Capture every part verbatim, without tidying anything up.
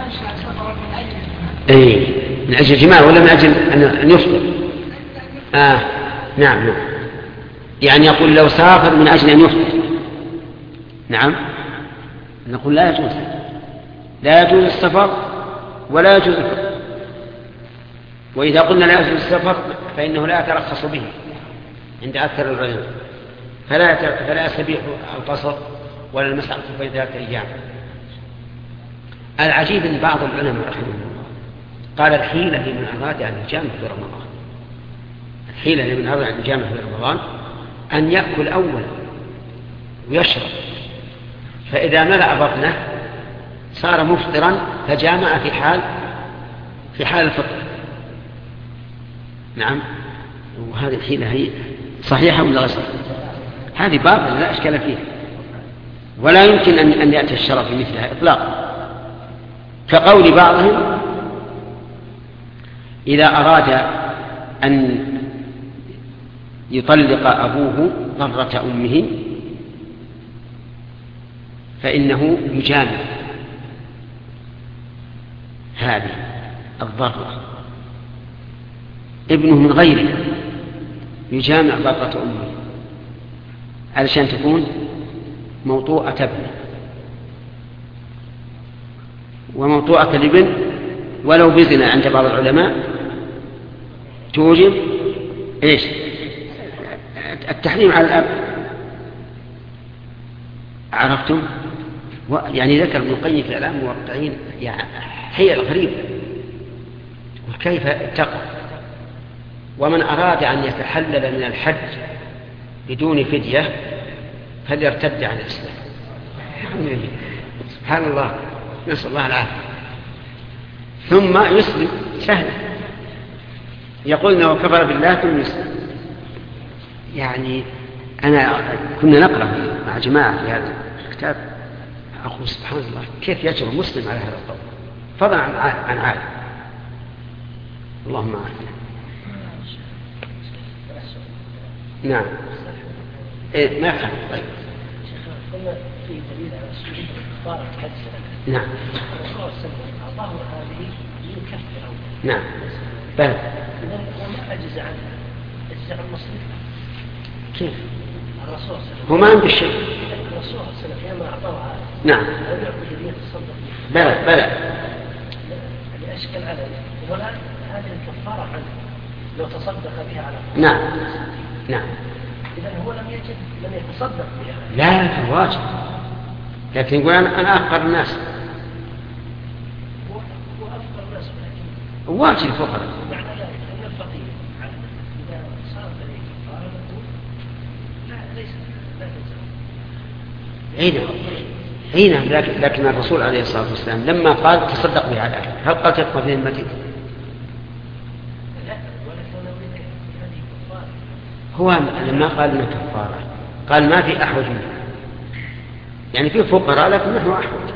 اي من اجل الجماع ولا من اجل ان يفطر؟ آه نعم نعم، يعني يقول لو سافر من اجل ان يفطر، نعم نقول لا يجوز، لا يجوز السفر ولا يجوز الفطر. وإذا قلنا لا يجوز السفر فإنه لا يترخص به عند أكثر العلماء، فلا فلا يستبيح القصر ولا المسح بين ثلاثة أيام. العجيب أن بعض العلماء رحمه الله قال الحيلة لمن أراد أن يجامع في رمضان، الحيلة لمن أراد أن يجامع في رمضان أن يأكل أولا ويشرب، فإذا ملأ بطنه صار مفطرا فجامع في حال في حال الفطر. نعم، وهذه الحيلة هي صحيحة ولا غير صحيحة؟ هذه باطلة لا إشكال فيها، ولا يمكن أن أن يأتي الشرع في مثلها إطلاقا، كقول بعضهم إذا أراد أن يطلق أبوه ضرة أمه فإنه يجامع هذه الضرة ابنه من غيره، يجامع ضرة أمه علشان تكون موطوءة ابنه، وموطوءة الابن ولو بزنا عند بعض العلماء توجب إيش؟ التحريم على الأب. عرفتم؟ يعني ذكر ابن القيم في الإعلام والتعيين يعني حيل غريبة وكيف اتقى. ومن أراد أن يتحلل من الحج بدون فدية فليرتد عن الإسلام. سبحان الله، نسأل الله العافية. ثم يسلم سهل، يقول إنه كفر بالله ثم يسلم. يعني أنا كنا نقرأ مع جماعة في هذا الكتاب، أقول سبحان الله كيف يجرؤ مسلم على هذا القول، فضلا عن عالم. اللهم عافية. نعم إيه ما فهم. طيب قلنا في دليل على سجود الكفارة حد سنة. نعم الرسول صلى الله عليه وسلم هذه يكفر. نعم بلى. إذا هو ما أجز عنه، أجز عن المصرف. كيف؟ الرسول صلى الله عليه وسلم هو ما عنده شيء. الرسول صلى الله عليه وسلم لما أعطاه نعم لم يعطي هدية تصدق. بلى بلى. يعني أشكل عليه والآن هذه الكفارة عنه لو تصدق بها على نعم نعم. إذا هو لم يجد لم يتصدق بها. لا في واجب، لكن يقول أنا أفقر الناس. هو هو أفقر الناس ولكن واجب الفقراء. معنى ذلك أن الفقير إذا صارت عليه كفارة لا ليس لا تلزم. أي نعم لكن, لكن الرسول عليه الصلاة والسلام لما قال تصدق بها على أهلك هل قال تدخل في ذمتك؟ هو لما قال إنها كفارة قال ما في أحوج منه، يعني في فقراء لكن نحن أحوج.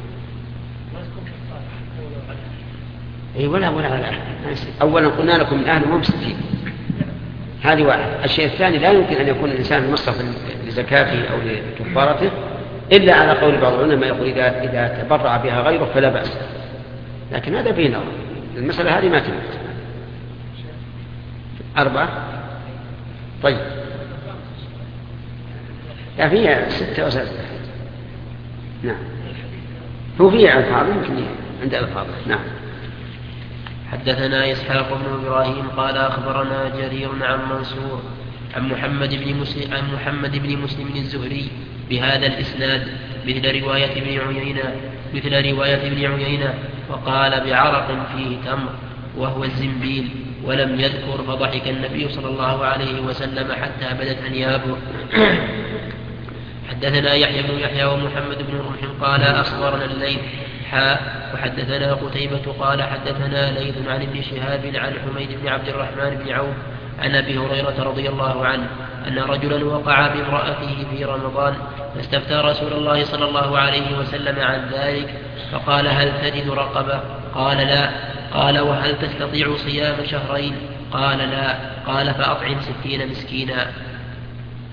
أي ولا ولا على أهل. أولا قلنا لكم من أهل ممسكين، هذه واحد. الشيء الثاني لا يمكن أن يكون الإنسان مصرفا لزكاته أو لكفارته إلا على قول بعض العلماء يقول إذا إذا تبرع بها غيره فلا بأس، لكن هذا فيه نظر. المسألة هذه ما تمت. أربعة طيب لا فيها ستة أو سبعة. نعم هو فيها ألفاظ يمكن عند ألفاظ. نعم. حدثنا إسحاق بن إبراهيم قال أخبرنا جرير عن منصور عن محمد بن مسلم عن محمد بن مسلم الزهري بهذا الإسناد مثل رواية ابن عيينة مثل رواية ابن عيينة وقال بعرق فيه تمر وهو الزنبيل ولم يذكر، فضحك النبي صلى الله عليه وسلم حتى بدت أنيابه. حدثنا يحيى بن يحيى ومحمد بن رمح قال أخبرنا الليث حاء وحدثنا قتيبة قال حدثنا ليث عن ابن شهاب عن حميد بن عبد الرحمن بن عوف عن أبي هريرة رضي الله عنه أن رجلا وقع بامرأته في رمضان فاستفتى رسول الله صلى الله عليه وسلم عن ذلك فقال هل تجد رقبة؟ قال لا. قال وهل تستطيع صيام شهرين؟ قال لا. قال فأطعم ستين مسكينا.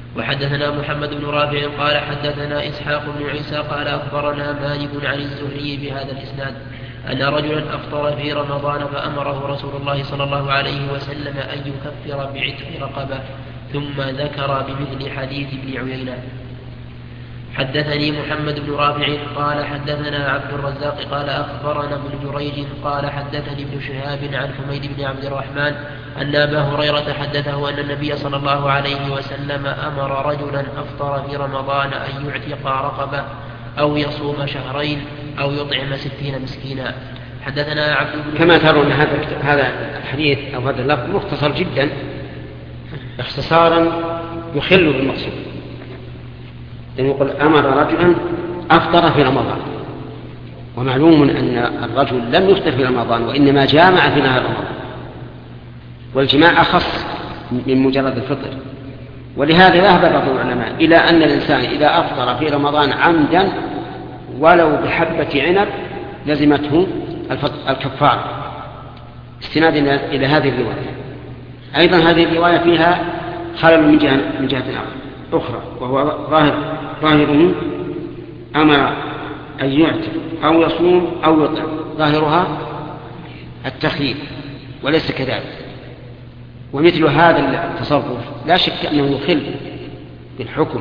وحدثنا محمد بن رافع قال حدثنا إسحاق بن عيسى قال أخبرنا مالك عن الزهري بهذا الإسناد أن رجلا أفطر في رمضان فأمره رسول الله صلى الله عليه وسلم أن يكفر بعتق رقبة ثم ذكر بمثل حديث ابن عيينة. حدثني محمد بن رافع قال حدثنا عبد الرزاق قال أخبرنا ابن جريج قال حدثني ابن شهاب عن حميد بن عبد الرحمن أن أبا هريرة حدثه أن النبي صلى الله عليه وسلم أمر رجلا أفطر في رمضان أن يعتق رقبة أو يصوم شهرين أو يطعم ستين مسكينا. حدثنا عبد بن كما ترون هذا هذا الحديث أو هذا اللفظ مختصر جدا اختصارا يخل بالمقصود، يعني يقول أمر رجلا أفطر في رمضان، ومعلوم أن الرجل لم يفطر في رمضان وإنما جامع في نهار رمضان، والجماع أخص من مجرد الفطر. ولهذا ذهب بعض العلماء إلى أن الإنسان إذا أفطر في رمضان عمدا ولو بحبة عنب لزمته الكفارة، استنادا إلى هذه الرواية. أيضا هذه الرواية فيها خلل من جهة من جهة أخرى، وهو ظاهر ظاهره أمر أن يعتق أو يصوم أو يطعم، ظاهرها التخيير وليس كذلك. ومثل هذا التصرف لا شك أنه يخل بالحكم،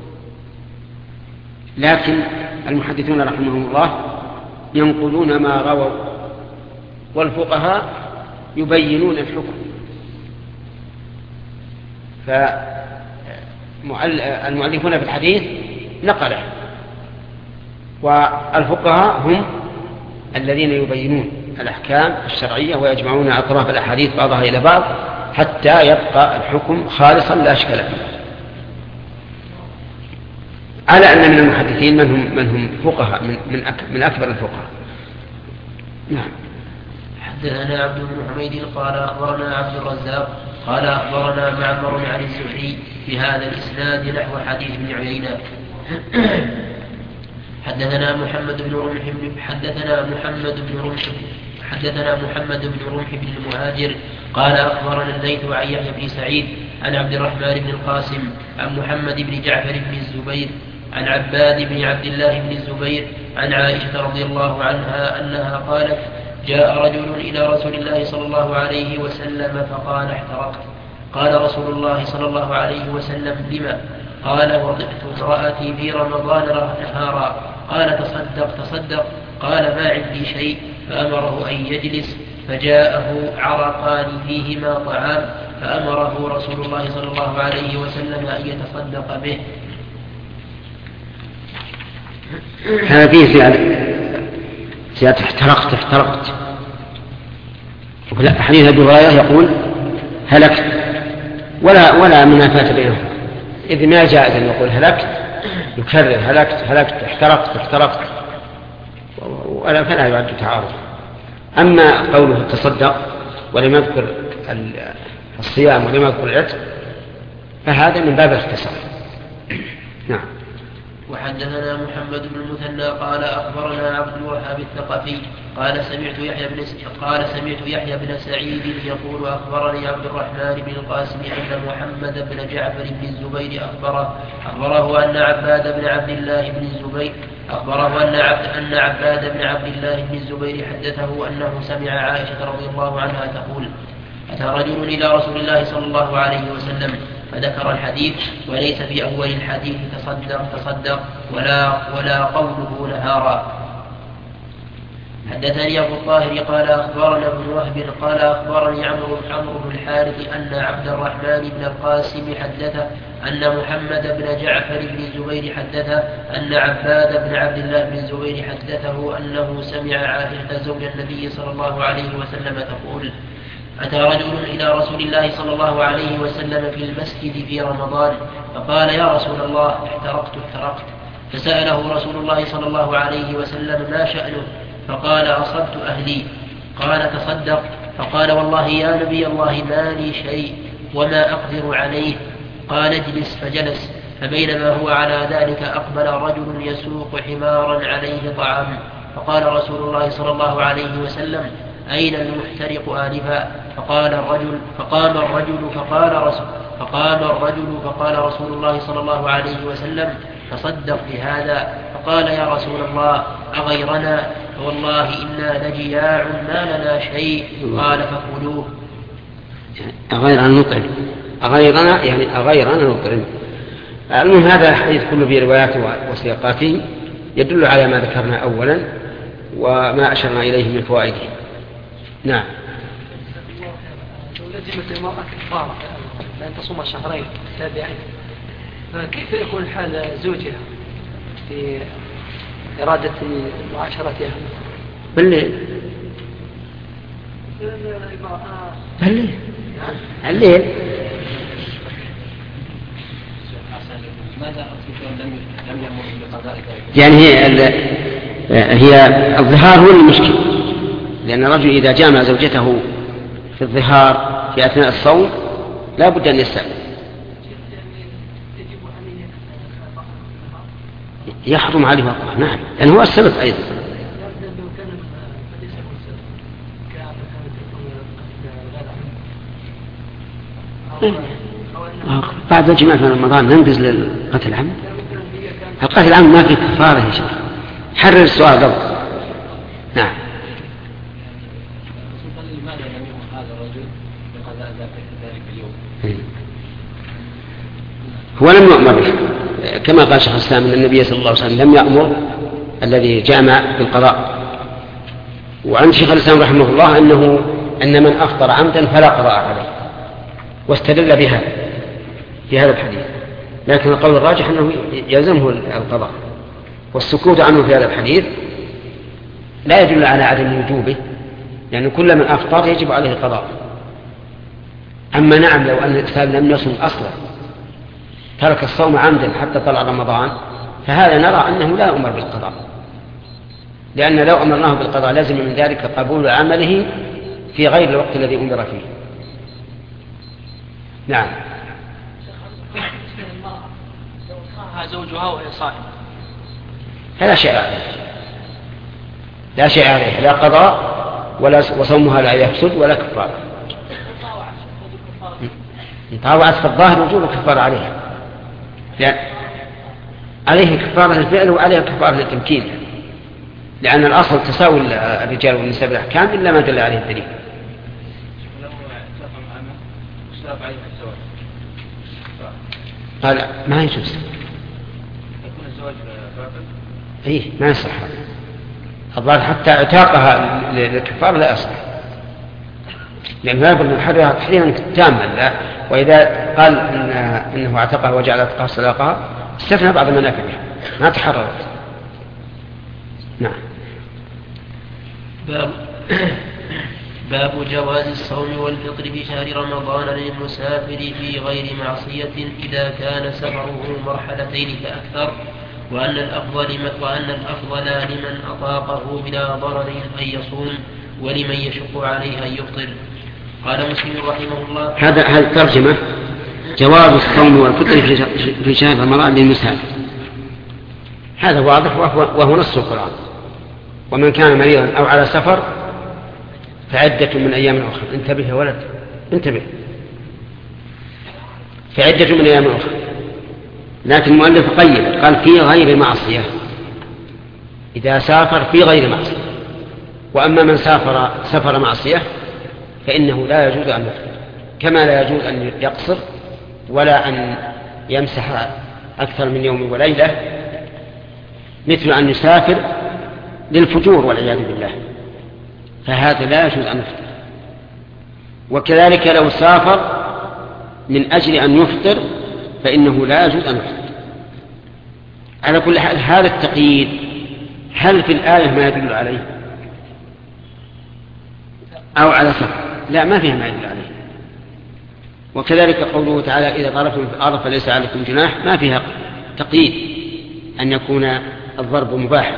لكن المحدثون رحمهم الله ينقلون ما رووا، والفقهاء يبينون الحكم. فالمؤلفون في الحديث نقله، والفقهاء هم الذين يبينون الأحكام الشرعية ويجمعون أطراف الأحاديث بعضها إلى بعض حتى يبقى الحكم خالصا لا أشكال فيه. على أن من المحدثين من هم, من هم فقهاء من, من, أك من أكبر الفقهاء. نعم. حدثنا عبد بن حميد قال أخبرنا عبد الرزاق قال أخبرنا معمر عن الزهري بهذا الإسناد نحو حديث ابن عيينة. حدثنا محمد بن رمح حدثنا محمد بن رمح حدثنا محمد بن رمح بن المهاجر قال أخبرنا الليث عن يحيى بن سعيد عن عبد الرحمن بن القاسم عن محمد بن جعفر بن الزبير عن عباد بن عبد الله بن الزبير عن عائشة رضي الله عنها أنها قالت: جاء رجل إلى رسول الله صلى الله عليه وسلم فقال: احترقت. قال رسول الله صلى الله عليه وسلم: لما؟ قال: وضعت امرأتي في رمضان نهارا. قال: تصدق تصدق. قال: ما عندي شيء. فأمره أن يجلس، فجاءه عرقان فيهما طعام، فأمره رسول الله صلى الله عليه وسلم أن يتصدق به. هذه زيادة زيادة احترقت احترقت حديث أبي هريرة يقول هلكت، ولا ولا منافاة بينهم، إذ ما جاء أن يقول هلكت يكرر هلكت هلكت احترقت احترقت، ولا فلا يعد تعارض. أما قوله تصدق ولم يذكر الصيام ولم يذكر العتق فهذا من باب الاختصار. نعم. وحدثنا محمد بن المثنى قال أخبرنا عبد الوهاب الثقفي قال سمعت يحيى بن قال سمعت يحيى بن سعيد يقول أخبرني عبد الرحمن بن القاسم أن محمد بن جعفر بن الزبير أخبره أخبره أن عباد بن عبد الله بن الزبير أخبره أن عبد أن عباد بن عبد الله بن الزبير حدثه أنه سمع عائشة رضي الله عنها تقول: أتى رجل إلى رسول الله صلى الله عليه وسلم فذكر الحديث، وليس في أول الحديث تصدق تصدق ولا ولا قوله نهارا. حدثني أبو الطاهر قال أخبرنا ابن وهب قال أخبرني عمرو عمرو بن الحارث أن عبد الرحمن بن القاسم حدثه أن محمد بن جعفر بن الزبير حدثه أن عباد بن عبد الله بن الزبير حدثه أنه سمع عائشة زوج النبي صلى الله عليه وسلم تقول: أتى رجل إلى رسول الله صلى الله عليه وسلم في المسجد في رمضان فقال: يا رسول الله احترقت احترقت. فسأله رسول الله صلى الله عليه وسلم: ما شأنه؟ فقال: أصبت أهلي. قال: تصدق. فقال: والله يا نبي الله ما لي شيء وما أقدر عليه. قال: اجلس. فجلس. فبينما هو على ذلك أقبل رجل يسوق حمارا عليه طعام، فقال رسول الله صلى الله عليه وسلم: أين المحترق آنفا؟ فقال الرجل فقام الرجل فقال رسول فقام الرجل فقال رسول الله صلى الله عليه وسلم تصدق بهذا. فقال يا رسول الله أغيرنا؟ فوالله إنا لجياع ما لنا شيء. قال فكلوه. أغيرنا نطعم، أغيرنا يعني أغيرنا نطعم. المهم هذا الحديث كله برواياته وسياقاته يدل على ما ذكرنا أولا وما أشرنا إليه من فوائده. نعم. لو لزمت المرأة كفارة لأن تصوم شهرين تابعين، فكيف يكون حال زوجها في إرادة معاشرتها؟ بالليل. بالليل. الليل. يعني هي هي الظهار هو المشكل، لأن الرجل إذا جامع زوجته في الظهار في أثناء الصوم لا بد أن يستأذن. يحرم عليه وقعه. نعم، لأن هو السبب أيضا. بعد الجماع في رمضان ننجز للقتل العمد. القتل العمد ما فيه كفارة يا شيخ. حرر السؤال ضبط. نعم. هو لم يؤمر كما قال شيخ الإسلام أن النبي صلى الله عليه وسلم لم يأمر الذي جامع بالقضاء. وعن شيخ الإسلام رحمه الله أنه أن من أفطر عمدا فلا قضاء عليه، واستدل بها في هذا الحديث. لكن القول الراجح أنه يلزمه القضاء، والسكوت عنه في هذا الحديث لا يدل على عدم وجوبه، لأن كل من أفطر يجب عليه القضاء. أما نعم لو أن الإنسان لم يصم أصلا، ترك الصوم عمدا حتى طلع رمضان، فهذا نرى أنه لا أمر بالقضاء، لأن لو أمرناه بالقضاء لازم من ذلك قبول عمله في غير الوقت الذي أمر فيه. نعم. زوجها وهي صائمة فلا شيء عليه، لا شيء عليه، لا قضاء ولا وصومها لا يفسد ولا كفارة. طاوعت في الظاهر وجوب الكفارة عليها، يعني عليه كفارة الفعل وعليها كفارة التمكين، لأن الأصل تساوي الرجال والنساء بالأحكام إلا ما دل عليه الدليل. قال ما يجوز. ايه ما يصح الظاهر حتى اعتاقها للكفار لا يصح، لأنه لا يقول نحررها تحريرا تاما، وإذا قال إن إنه اعتقها وجعل اعتقها صداقها استثنى بعض المنافع ما تحررت. نعم. باب باب جواز الصوم والفطر في شهر رمضان للمسافر في غير معصية إذا كان سفره مرحلتين فأكثر، وأن الأفضل وأن الأفضل لمن أطاقه بلا ضرر أن يصوم، ولمن يشق عليه أن يفطر. قال مسلم رحمه الله. هذا هذه الترجمة جواز الصوم والفطر في شهر رمضان للمسافر، هذا واضح وهو نص القرآن. ومن كان مريضا أو على سفر فعدة من أيام أخرى. انتبه يا ولد انتبه، فعدة من أيام أخرى. لكن المؤلف قيد قال في غير معصية، إذا سافر في غير معصية. وأما من سافر سفر معصية فإنه لا يجوز أن يفطر، كما لا يجوز أن يقصر ولا أن يمسح أكثر من يوم وليلة، مثل أن يسافر للفجور والعياذ بالله، فهذا لا يجوز أن يفطر. وكذلك لو سافر من أجل أن يفطر فإنه لا يجوز أن يفطر. على كل حال هذا التقييد هل في الآية ما يدل عليه أو على سفر؟ لا، ما فيها ما يدل عليه. وكذلك قوله تعالى إذا ضربتم في الأرض فليس عليكم جناح، ما فيها تقييد أن يكون الضرب مباحا.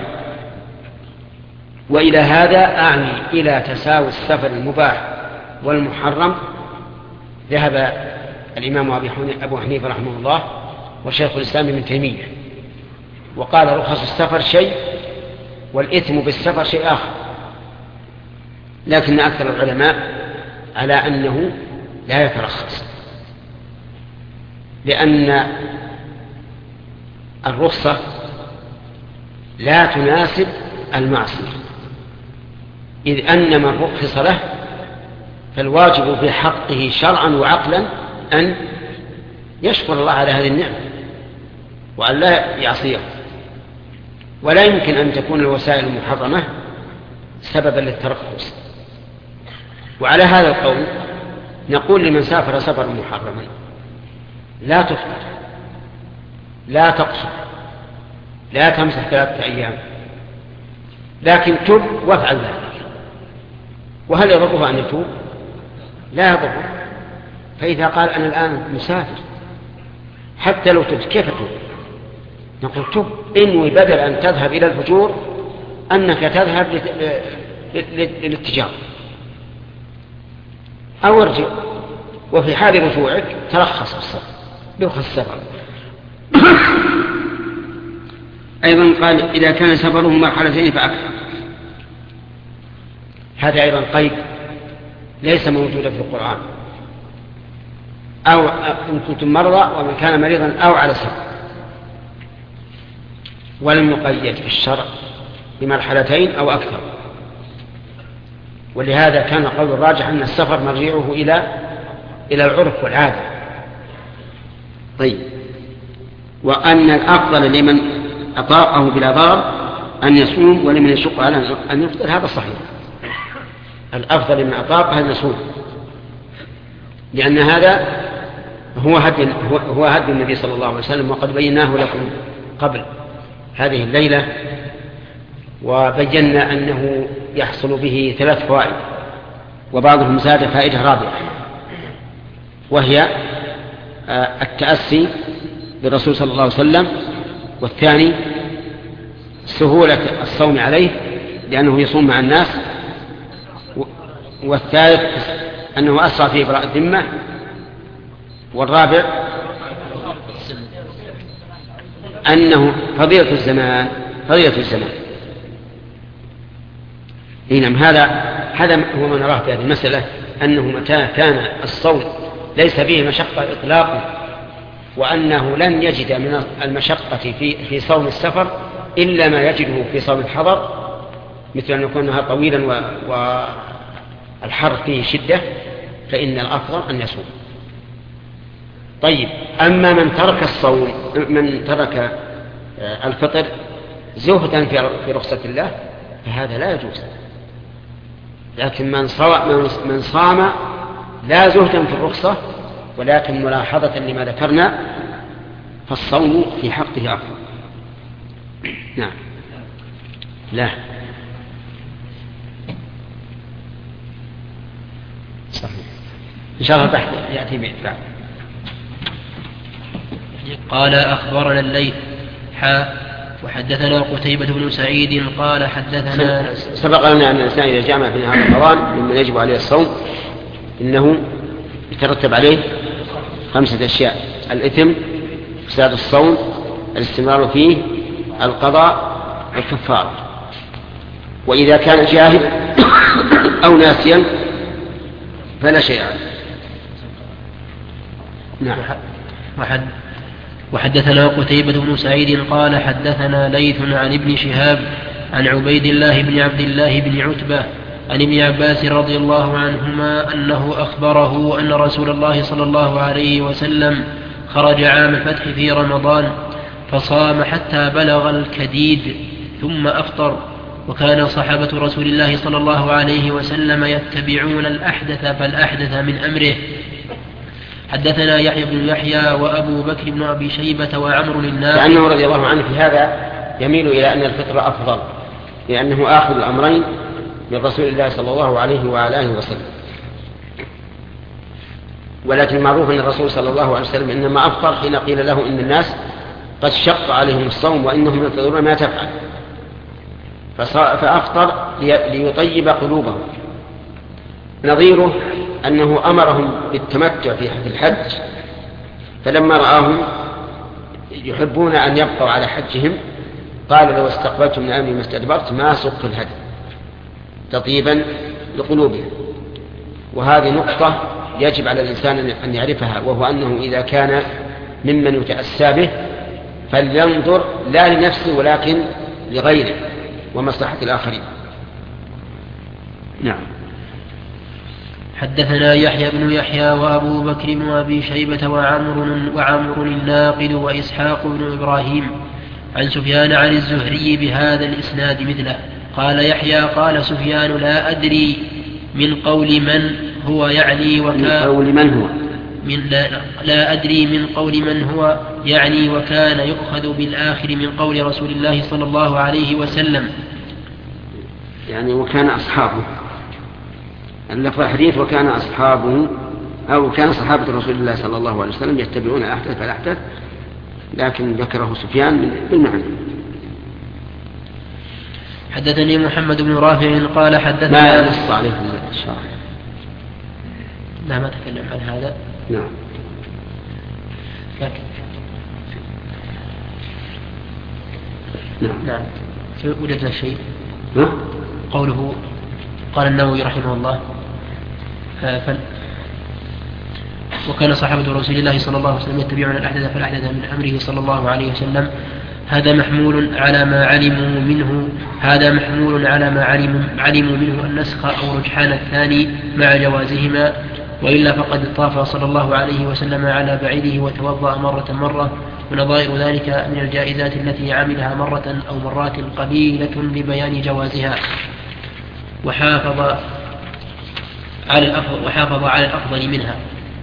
وإلى هذا أعني إلى تساوي السفر المباح والمحرم ذهب الإمام أبو حنيفة رحمه الله وشيخ الإسلام ابن تيمية، وقال رخص السفر شيء والإثم بالسفر شيء آخر. لكن أكثر العلماء على أنه لا يترخص، لأن الرخصة لا تناسب المعصية، إذ أن من رخص له فالواجب في حقه شرعا وعقلا أن يشكر الله على هذه النعمة وأن لا يعصيه، ولا يمكن أن تكون الوسائل المحرمة سببا للترخص. وعلى هذا القول نقول لمن سافر سفرا محرما لا تفطر، لا تقصر، لا تمسح ثلاثة أيام، لكن تب وافعل ذلك. وهل يضره أن يتوب؟ لا يضره. فإذا قال أنا الآن مسافر حتى لو تبت كيف تتوب؟ نقول تب، إنوي بدل أن تذهب إلى الفجور أنك تذهب للاتجار أو ارجع، وفي حال رجوعك ترخص بالسفر برخص السفر. أيضا قال إذا كان سفره مرحلتين فأكثر، هذا أيضا قيد ليس موجودا في القرآن. أو إن كنتم مرضى ومن كان مريضا أو على سفر، ولم يقيد في الشرع بمرحلتين أو أكثر. ولهذا كان قول الراجح أن السفر مرجعه إلى إلى العرف والعادة. طيب، وأن الأفضل لمن أطاقه بلا ضرر أن يصوم، ولمن يشق على أن يفطر، هذا صحيح. الأفضل لمن أطاقه أن يصوم، لأن هذا هو هدي هو هدي النبي صلى الله عليه وسلم، وقد بيناه لكم قبل هذه الليلة، وبينا أنه يحصل به ثلاث فوائد، وبعضهم زاد فائدة رابعة، وهي التأسي بالرسول صلى الله عليه وسلم، والثاني سهولة الصوم عليه لأنه يصوم مع الناس، والثالث أنه أسرع في إبراء الذمة، والرابع أنه فضيلة الزمان فضيلة الزمان إنما هذا هذا هو ما نراه في هذه المسألة، أنه متى كان الصوم ليس به مشقة إطلاقا، وأنه لن يجد من المشقة في في صوم السفر إلا ما يجده في صوم الحضر، مثل أن يكون النهار طويلا والحر فيه شدة، فإن الأفضل أن يصوم. طيب، أما من ترك الصوم من ترك الفطر زهدا في رخصة الله فهذا لا يجوز. لكن من من صام لا زهدا في الرخصة ولكن ملاحظة لما ذكرنا، فالصوم في حقه أفضل. نعم. لا صحيح. إن شاء الله تحت يأتي بعد. قال أخبرنا الليث حاء وحدثنا قتيبة بن سعيد قال حدثنا. سبق لنا أن الإنسان إذا جامع في نهار رمضان ممن يجب عليه الصوم إنه يترتب عليه خمسة أشياء: الإثم، فساد الصوم، الاستمرار فيه، القضاء، والكفارة. وإذا كان جاهل أو ناسيا فلا شيء عليه. نعم. وحد وحدثنا قتيبة بن سعيد قال حدثنا ليث عن ابن شهاب عن عبيد الله بن عبد الله بن عتبة عن ابن عباس رضي الله عنهما أنه أخبره أن رسول الله صلى الله عليه وسلم خرج عام الفتح في رمضان فصام حتى بلغ الكديد ثم أفطر، وكان صحابة رسول الله صلى الله عليه وسلم يتبعون الأحدث فالأحدث من أمره. حدثنا يحيى بن يحيى وأبو بكر بن أبي شيبة وعمر الناقد. لأنه رضي الله عنه في هذا يميل إلى أن الفطر أفضل، لأنه آخذ الأمرين من رسول الله صلى الله عليه وعلى آله وسلم. ولكن معروف أن الرسول صلى الله عليه وسلم إنما أفطر حين قيل له إن الناس قد شق عليهم الصوم وإنهم ينتظرون ما تفعل، فأفطر ليطيب قلوبهم. نظيره أنه أمرهم بالتمتع في الحج، فلما رآهم يحبون أن يبقوا على حجهم قال لو استقبلت من أمري ما استدبرت ما سقت الهدي تطيبا لقلوبهم. وهذه نقطة يجب على الإنسان أن يعرفها، وهو أنه إذا كان ممن يتأسى به فلينظر لا لنفسه ولكن لغيره ومصلحة الآخرين. نعم. حدثنا يحيى بن يحيى وأبو بكر وأبي شيبة وعمر وعمر الناقد وإسحاق بن إبراهيم عن سفيان عن الزهري بهذا الإسناد مثله. قال يحيى قال سفيان لا أدري من قول من هو يعني وكان من قول من هو من لا, لا أدري من قول من هو يعني وكان يؤخذ بالآخر من قول رسول الله صلى الله عليه وسلم، يعني وكان أصحابه، اللفظ الحديث وكان أصحابه أو كان صحابة رسول الله صلى الله عليه وسلم يتبعون الأحدث فالأحدث، لكن ذكره سفيان بالمعنى. حدثني محمد بن رافع قال حدثنا ما نص عليه الشرح. لا ما تكلم عن هذا. نعم. لكن نعم. نعم. وجدنا شيء. ها؟ قوله قال النووي رحمه الله فل وكان صحابة رسول الله صلى الله عليه وسلم يتبعون الأحدث فالأحدث من أمره صلى الله عليه وسلم، هذا محمول على ما علموا منه هذا محمول على ما علموا, علموا منه النسخ أو رجحان الثاني مع جوازهما، وإلا فقد طاف صلى الله عليه وسلم على بعيده وتوضأ مرة مرة، ونظائر ذلك من الجائزات التي عملها مرة أو مرات قليلة لبيان جوازها، وحافظ على الأفضل, وحافظ على الأفضل منها.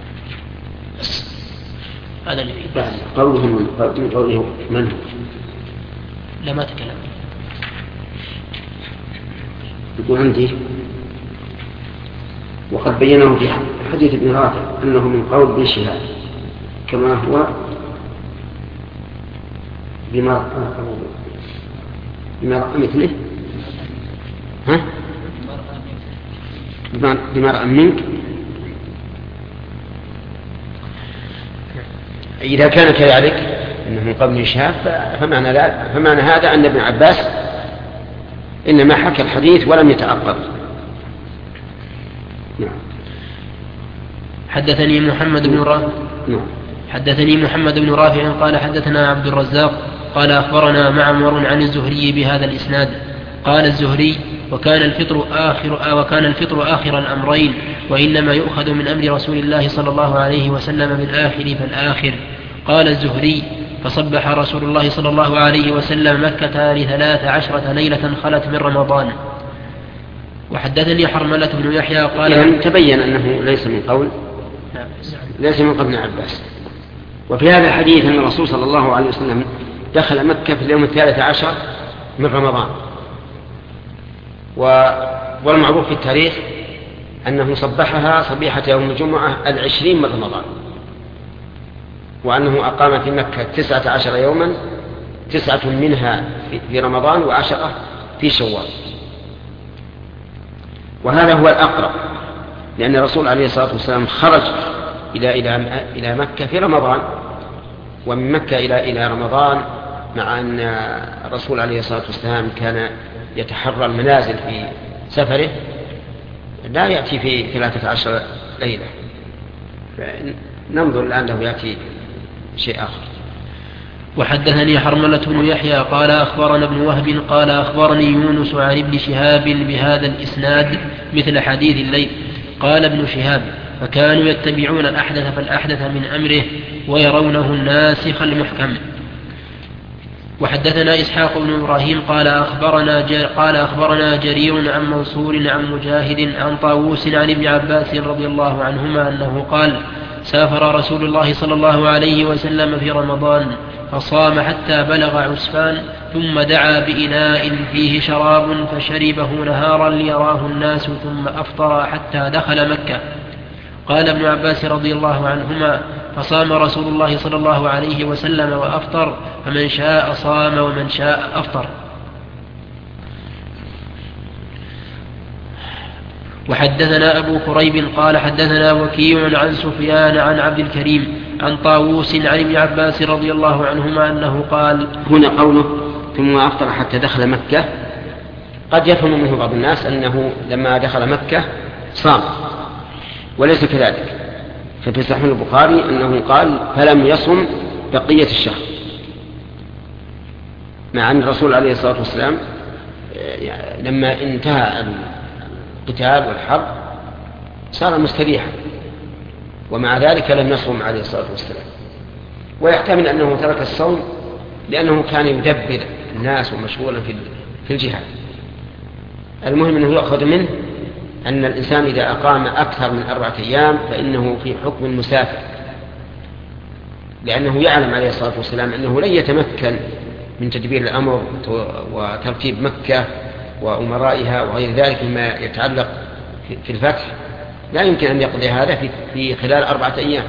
هذا اللي فيه. قوله من قوله من هو؟ لا ما تكلم. يقول عندي وقد بينه في حديث ابن رافع أنه من قول ابن شهاب كما هو بما بما رأى مثله ها بما رأى منك. إذا كان كذلك إنه من قول ابن شهاب فمعنى, فمعنى هذا أن ابن عباس إنما حكى الحديث ولم يتعقب. نعم. حدثني محمد بن رافع نعم. حدثني محمد بن رافع قال حدثنا عبد الرزاق قال أخبرنا معمر عن الزهري بهذا الإسناد. قال الزهري وكان الفطر آخر وكان الفطر آخر الأمرين، وإنما يؤخذ من أمر رسول الله صلى الله عليه وسلم بالآخر فالآخر. قال الزهري فصبح رسول الله صلى الله عليه وسلم مكة لثلاث عشرة ليلة خلت من رمضان. وحدثني حرملة بن يحيى قال يعني تبين أنه ليس من قول ليس من قول ابن عباس. وفي هذا الحديث أن الرسول صلى الله عليه وسلم دخل مكة في اليوم الثالث عشر من رمضان، والمعروف في التاريخ أنه صبحها صبيحة يوم الجمعة العشرين من رمضان، وأنه أقام في مكة تسعة عشر يوما، تسعة منها في رمضان وعشرة في شوال. وهذا هو الأقرب، لأن الرسول عليه الصلاة والسلام خرج إلى إلى إلى مكة في رمضان، ومن مكة إلى إلى رمضان، مع أن الرسول عليه الصلاة والسلام كان يتحرى المنازل في سفره لا يأتي في ثلاثة عشر ليلة. ننظر الآن له يأتي شيء آخر. وحدثني حرملة بن يحيى قال أخبرنا ابن وهب قال أخبرني يونس عن ابن شهاب بهذا الإسناد مثل حديث الليل. قال ابن شهاب فكانوا يتبعون الأحدث فالأحدث من أمره ويرونه الناسخ المحكم. وحدثنا إسحاق بن إبراهيم قال أخبرنا, قال أخبرنا جرير عن منصور عن مجاهد عن طاووس عن ابن عباس رضي الله عنهما أنه قال سافر رسول الله صلى الله عليه وسلم في رمضان فصام حتى بلغ عسفان، ثم دعا بإناء فيه شراب فشربه نهارا ليراه الناس، ثم أفطر حتى دخل مكة. قال ابن عباس رضي الله عنهما فصام رسول الله صلى الله عليه وسلم وأفطر، فمن شاء صام ومن شاء أفطر. وحدثنا أبو كريب قال حدثنا وكيع عن سفيان عن عبد الكريم عن طاووس عن ابن عباس رضي الله عنهما أنه قال. هنا قوله ثم أفطر حتى دخل مكة قد يفهم منه بعض الناس أنه لما دخل مكة صام، وليس كذلك. ففي صحيح البخاري أنه قال فلم يصم بقية الشهر، مع أن الرسول عليه الصلاة والسلام لما انتهى القتال والحرب صار مستريحا، ومع ذلك لم يصم عليه الصلاة والسلام. ويحتمل أنه ترك الصوم لأنه كان يدبر الناس ومشغولا في الجهاد. المهم أنه يأخذ منه أن الإنسان إذا أقام أكثر من أربعة أيام فإنه في حكم المسافر، لأنه يعلم عليه الصلاة والسلام أنه لن يتمكن من تدبير الأمر وترتيب مكة وأمرائها وغير ذلك مما يتعلق في الفتح، لا يمكن أن يقضي هذا في خلال أربعة أيام.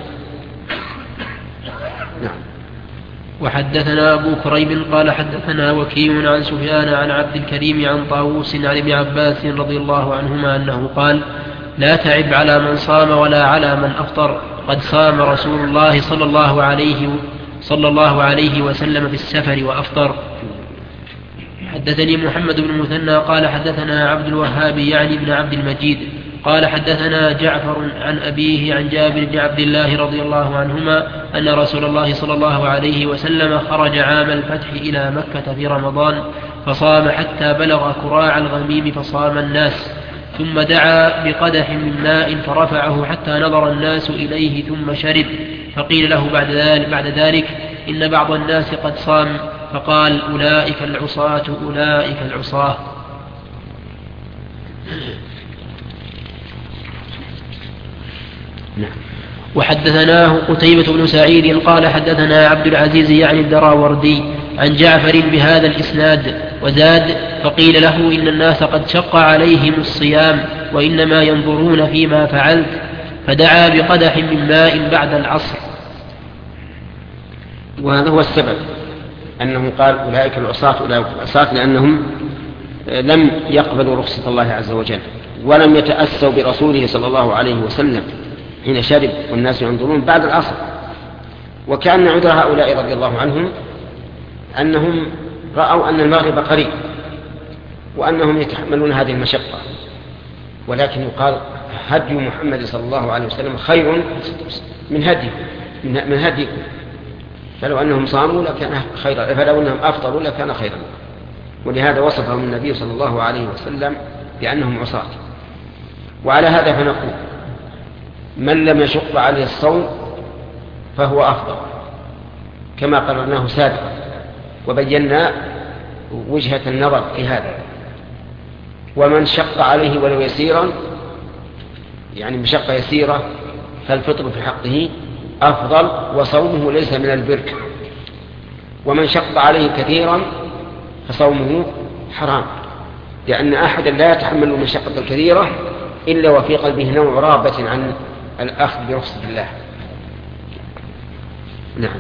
نعم. وحدثنا أبو كريب قال حدثنا وكيع عن سفيان عن عبد الكريم عن طاووس عن ابن عباس رضي الله عنهما أنه قال لا تعب على من صام ولا على من أفطر، قد صام رسول الله صلى الله عليه صلى الله عليه وسلم في السفر وأفطر. حدثني محمد بن المثنى قال حدثنا عبد الوهاب يعني بن عبد المجيد قال حدثنا جعفر عن أبيه عن جابر بن عبد الله رضي الله عنهما أن رسول الله صلى الله عليه وسلم خرج عام الفتح إلى مكة في رمضان فصام حتى بلغ كراع الغميم فصام الناس، ثم دعا بقدح من ماء فرفعه حتى نظر الناس إليه ثم شرب، فقيل له بعد ذلك, بعد ذلك إن بعض الناس قد صام، فقال أولئك العصاة أولئك العصاة. وحدثناه قتيبة بن سعيد قال حدثنا عبد العزيز يعني الدراوردي عن جعفر بهذا الإسناد وزاد فقيل له إن الناس قد شق عليهم الصيام وإنما ينظرون فيما فعلت، فدعا بقدح من ماء بعد العصر. وهذا هو السبب أنه قال أولئك العصاة أولئك العصاة، لأنهم لم يقبلوا رخصة الله عز وجل ولم يتأسوا برسوله صلى الله عليه وسلم حين شرب والناس ينظرون بعد العصر. وكان عذر هؤلاء رضي الله عنهم أنهم رأوا أن المغرب قريب وأنهم يتحملون هذه المشقة، ولكن يقال هدي محمد صلى الله عليه وسلم خير من هدي من هديكم، فلو أنهم صاموا لكان خيرا، فلو أنهم أفطروا لكان خيرا. ولهذا وصفهم النبي صلى الله عليه وسلم بأنهم عصاة. وعلى هذا فنقول من لم يشق عليه الصوم فهو أفضل كما قررناه سابقا وبينا وجهة النظر في هذا. ومن شق عليه ولو يسيرا يعني مشقة يسيرة فالفطر في حقه أفضل وصومه ليس من البر. ومن شق عليه كثيرا فصومه حرام، لأن أحدا لا يتحمل المشقة الكثيرة إلا وفي قلبه نوع رغبة عن الأخذ برخصة الله. نعم.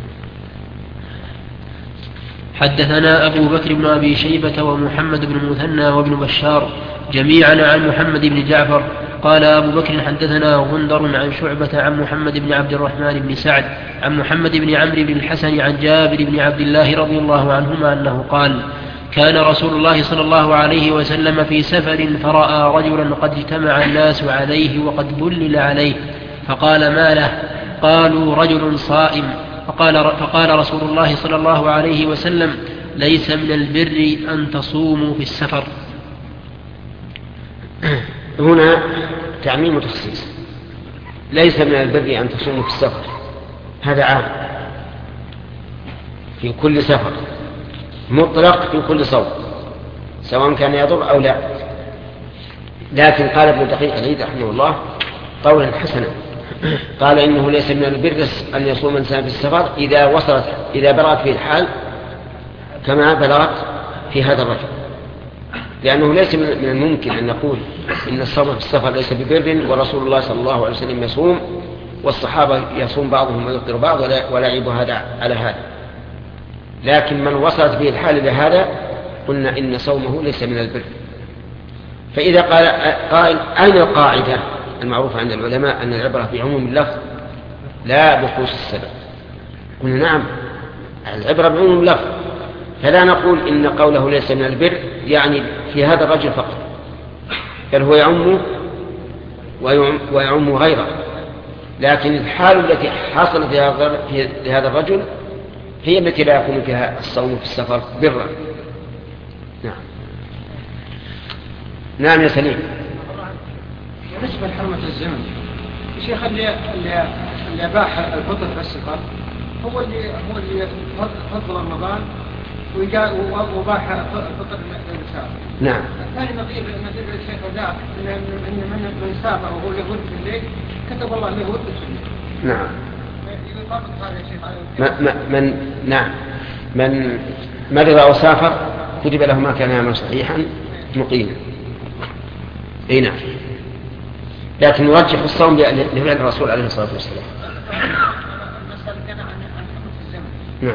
حدثنا أبو بكر بن أبي شيبة ومحمد بن المثنى وابن بشار جميعا عن محمد بن جعفر قال أبو بكر حدثنا غندر عن شعبة عن محمد بن عبد الرحمن بن سعد عن محمد بن عمرو بن الحسن عن جابر بن عبد الله رضي الله عنهما أنه قال كان رسول الله صلى الله عليه وسلم في سفر فرأى رجلا قد اجتمع الناس عليه وقد بلل عليه فقال ما له؟ قالوا رجل صائم. فقال, فقال رسول الله صلى الله عليه وسلم ليس من البر أن تصوموا في السفر. هنا تعميم وتخصيص. ليس من البر أن تصوموا في السفر هذا عام في كل سفر مطلق في كل صوم سواء كان يضر أو لا. لكن قال ابن دقيق العيد رحمه الله قولا حسنا قال إنه ليس من البر أن يصوم الإنسان في السفر إذا وصلت إذا بلغت في الحال كما بلغت في هذا الرجل، لأنه ليس من الممكن أن نقول إن الصوم في السفر ليس ببر ورسول الله صلى الله عليه وسلم يصوم والصحابة يصوم بعضهم ويفطر بعض ولا يعيب هذا على هذا. لكن من وصلت به الحال إلى هذا قلنا إن صومه ليس من البر. فإذا قال قائل أين القاعدة المعروفة عند العلماء أن العبرة بعموم اللفظ لا بخصوص السبب؟ قلنا نعم العبرة بعموم اللفظ، فلا نقول إن قوله ليس من البر يعني في هذا الرجل فقط، بل هو يعم ويعم, ويعم غيره، لكن الحال التي حصل في هذا الرجل هي التي لا يكون فيها الصوم في السفر برا. نعم. نعم يا سليم. بالنسبة لحرمة الزمن الشيخ اللي اللي اللي أباح الفطر في السفر هو اللي هو اللي فضل رمضان وباح فطر المسافر. نعم. الثاني نظير نظير الشيخ ذاك من من من من سافر وهو له ورد في الليل كتب الله له ورد في الليل. نعم. من نعم من مرض أو سافر كتب له ما كان يعمل صحيحا مقيما. اي نعم. لكن نرجح الصوم لفعل الرسول عليه الصلاة والسلام. المسألة كان عن حكم الزمن. نعم.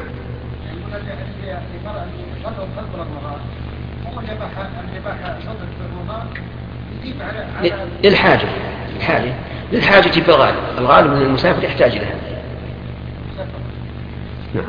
للحاجة الحاجة للحاجة بالغالب الغالب من المسافر يحتاج لها. نعم.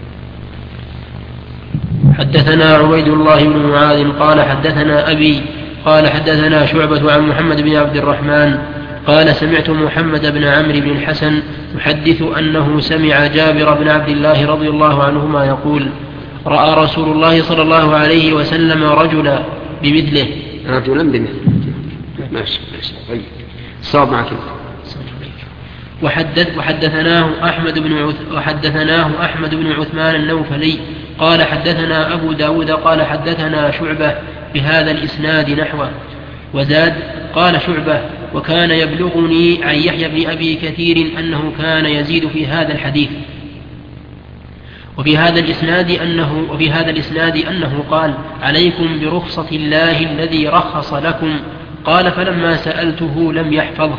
حدثنا عبيد الله بن معاذ قال حدثنا أبي قال حدثنا شعبة عن محمد بن عبد الرحمن قال سمعت محمد بن عمرو بن الحسن يحدث أنه سمع جابر بن عبد الله رضي الله عنهما يقول رأى رسول الله صلى الله عليه وسلم رجلا بمثله. رجلا بمثله. ماشي ماشي. طيب. صاب معك. وحدث وحدثناه أحمد بن عث وحدثناه أحمد بن عثمان النوفلي قال حدثنا أبو داود قال حدثنا شعبة بهذا الإسناد نحوه وزاد قال شعبة وكان يبلغني عن يحيى بن أبي كثير أنه كان يزيد في هذا الحديث وفي هذا الإسناد أنه وفي هذا الإسناد أنه قال عليكم برخصة الله الذي رخص لكم قال فلما سألته لم يحفظه.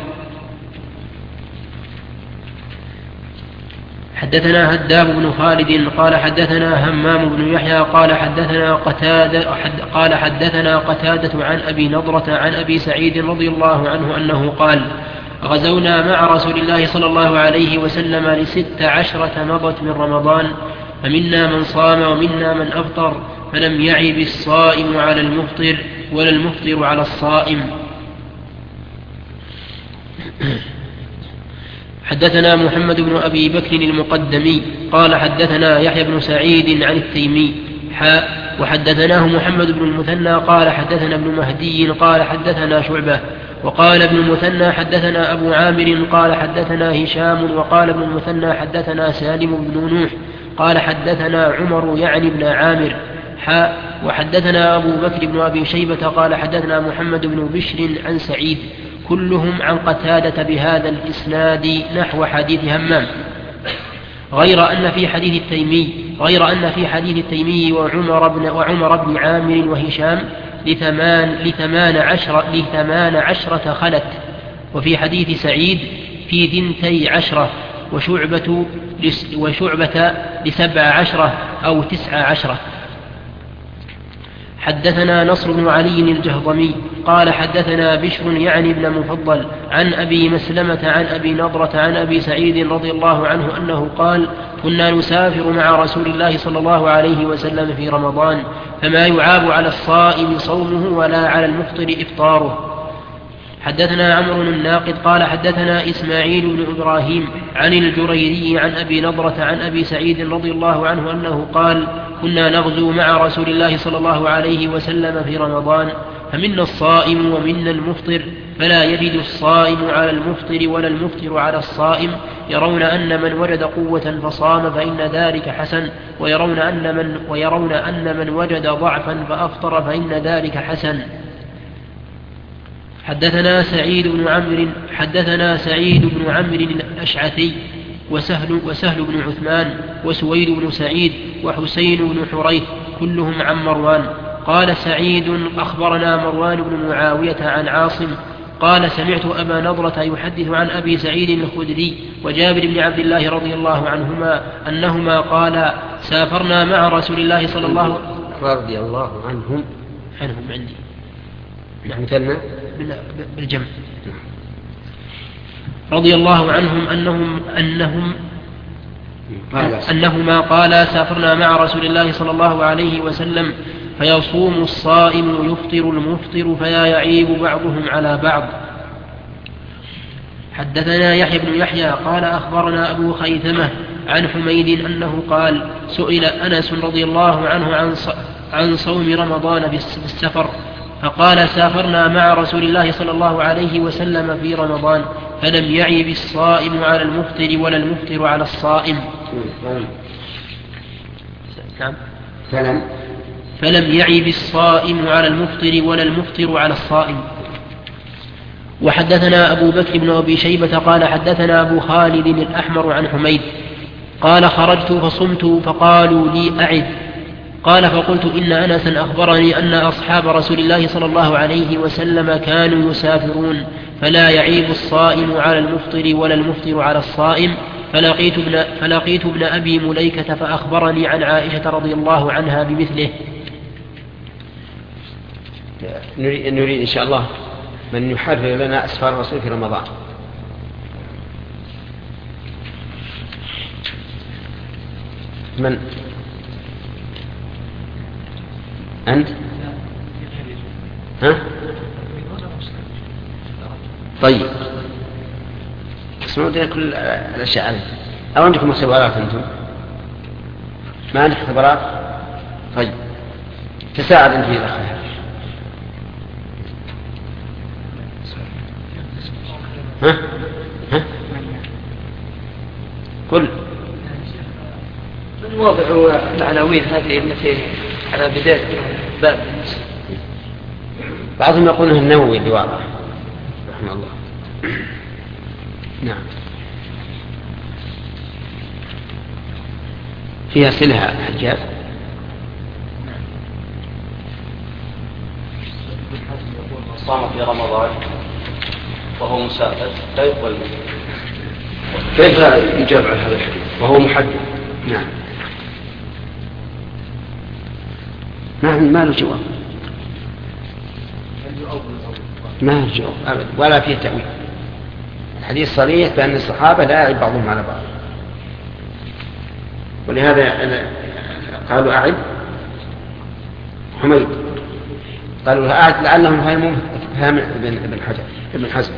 حدثنا هداب بن خالد قال حدثنا همام بن يحيى قال حدثنا قتادة قال حدثنا قتادة عن أبي نضرة عن أبي سعيد رضي الله عنه أنه قال غزونا مع رسول الله صلى الله عليه وسلم لست عشرة مضت من رمضان فمنا من صام ومنا من أفطر فلم يعب الصائم على المفطر ولا المفطر على الصائم. حدثنا محمد بن أبي بكر المقدمي قال حدثنا يحيى بن سعيد عن التيمي حاء وحدثناه محمد بن المثنى قال حدثنا ابن مهدي قال حدثنا شعبة وقال ابن المثنى حدثنا أبو عامر قال حدثنا هشام وقال ابن المثنى حدثنا سالم بن نوح قال حدثنا عمر يعني بن عامر حاء وحدثنا أبو بكر بن أبي شيبة قال حدثنا محمد بن بشر عن سعيد كلهم عن قتادة بهذا الإسناد نحو حديث همام غير أن في حديث التيمي غير أن في حديث التيمي وعمر بن وعمر بن عامر وهشام لثمان لثمان عشرة لثمان عشرة خلت وفي حديث سعيد في ثنتي عشرة وشعبة وشعبة لسبع عشرة أو تسع عشرة. حدثنا نصر بن علي الجهضمي قال حدثنا بشر يعني ابن مفضل عن أبي مسلمة عن أبي نضرة عن أبي سعيد رضي الله عنه أنه قال كنا نسافر مع رسول الله صلى الله عليه وسلم في رمضان فما يعاب على الصائم صومه ولا على المفطر إفطاره. حدثنا عمرو الناقد قال حدثنا إسماعيل بن إبراهيم عن الجريري عن أبي نضرة عن أبي سعيد رضي الله عنه أنه قال كنا نغزو مع رسول الله صلى الله عليه وسلم في رمضان فمنا الصائم ومنا المفطر فلا يجد الصائم على المفطر ولا المفطر على الصائم يرون أن من وجد قوة فصام فإن ذلك حسن ويرون أن من, ويرون أن من وجد ضعفا فأفطر فإن ذلك حسن. حدثنا سعيد بن عمرو حدثنا سعيد بن عمرو الأشعثي وسهل, وسهل بن عثمان وسويد بن سعيد وحسين بن حريث كلهم عن مروان قال سعيد أخبرنا مروان بن معاوية عن عاصم قال سمعت أبا نضرة يحدث عن أبي سعيد الخدري وجابر بن عبد الله رضي الله عنهما أنهما قال سافرنا مع رسول الله صلى الله عليه وسلم رضي الله عنهم عنهم عندي مثلنا بالجمع رضي الله عنهم أنهم أنهم أنهما قالا سافرنا مع رسول الله صلى الله عليه وسلم فيصوم الصائم ويفطر المفطر فلا يعيب بعضهم على بعض. حدثنا يحيى بن يحيى قال أخبرنا أبو خيثمة عن حميد أنه قال سئل أنس رضي الله عنه عن عن صوم رمضان بالسفر فقال سافرنا مع رسول الله صلى الله عليه وسلم في رمضان فلم يعب الصائم على المفطر ولا المفطر على الصائم. نعم. فلم فلم يعب الصائم على المفطر ولا المفطر على الصائم. وحدثنا أبو بكر بن أبي شيبة قال حدثنا أبو خالد الأحمر عن حميد قال خرجت فصمت فقالوا لي أعد قال فقلت إن أنسا أخبرني أن أصحاب رسول الله صلى الله عليه وسلم كانوا يسافرون فلا يعيب الصائم على المفطر ولا المفطر على الصائم. فلقيت ابن, فلقيت ابن أبي مليكة فأخبرني عن عائشة رضي الله عنها بمثله. نريد, نريد إن شاء الله من يحرر لنا أسفار الرسول في رمضان. من أنت؟ ها؟ طيب اسمعوا كل الأشياء عليك. أو عندكم اختبارات أنتم؟ ما عندك اختبارات؟ طيب تساعد أنت في الأخير. ها؟ ها؟ كل من وضعوا العناوين هذه التي على بداية باب بعضهم يقولون النووي اللي واضح رحمه الله. نعم. فيها سلها حجاج. صام في رمضان وهو مسافر لا يقبل. كيف يجاب على هذا الحديث وهو محدد؟ نعم. نعم ما له جواب. ما له جواب أبدا ولا فيه تأويل. الحديث صريح بأن الصحابة لا يعيب بعضهم على بعض. ولهذا قالوا أعد حميد قالوا أعد لعلهم فهموا فهم ابن حجر ابن حزم.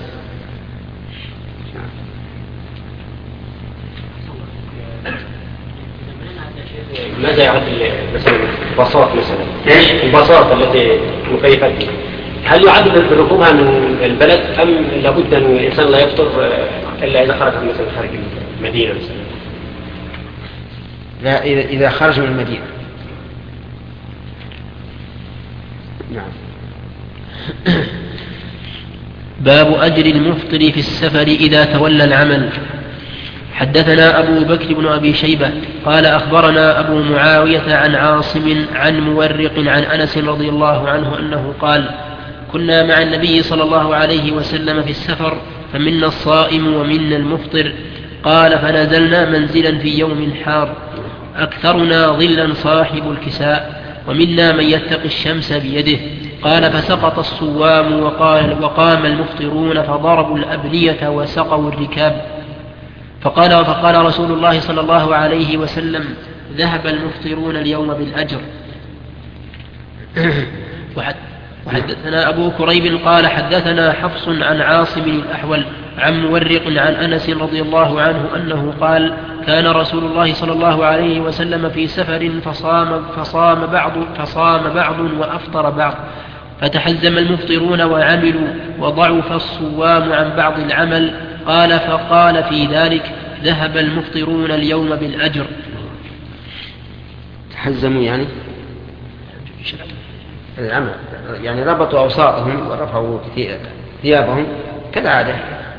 ماذا يعد مثلا البساط مثلا البساط التي مكيفت هل يعد بركوبها من البلد أم لابد أن الإنسان لا يفطر إلا إذا خرج مثلا خارج المدينة مثلا؟ لا إذا خرج من المدينة. نعم. باب أجر المفطر في السفر إذا تولى العمل. حدثنا أبو بكر بن أبي شيبة قال أخبرنا أبو معاوية عن عاصم عن مورق عن أنس رضي الله عنه أنه قال كنا مع النبي صلى الله عليه وسلم في السفر فمنا الصائم ومنا المفطر قال فنزلنا منزلا في يوم حار أكثرنا ظلا صاحب الكساء ومنا من يتقي الشمس بيده قال فسقط الصوام وقال وقام المفطرون فضربوا الأبنية وسقوا الركاب فقال فقال رسول الله صلى الله عليه وسلم ذهب المفطرون اليوم بالأجر. وحدثنا أبو كريب قال حدثنا حفص عن عاصم الأحول عن مورق عن أنس رضي الله عنه أنه قال كان رسول الله صلى الله عليه وسلم في سفر فصام, فصام, بعض, فصام بعض وأفطر بعض فتحزم المفطرون وعملوا وضعف الصوام عن بعض العمل قال فقال في ذلك ذهب المفطرون اليوم بالأجر. تحزموا يعني العمل يعني ربطوا أوساطهم ورفعوا ثيابهم كالعادة.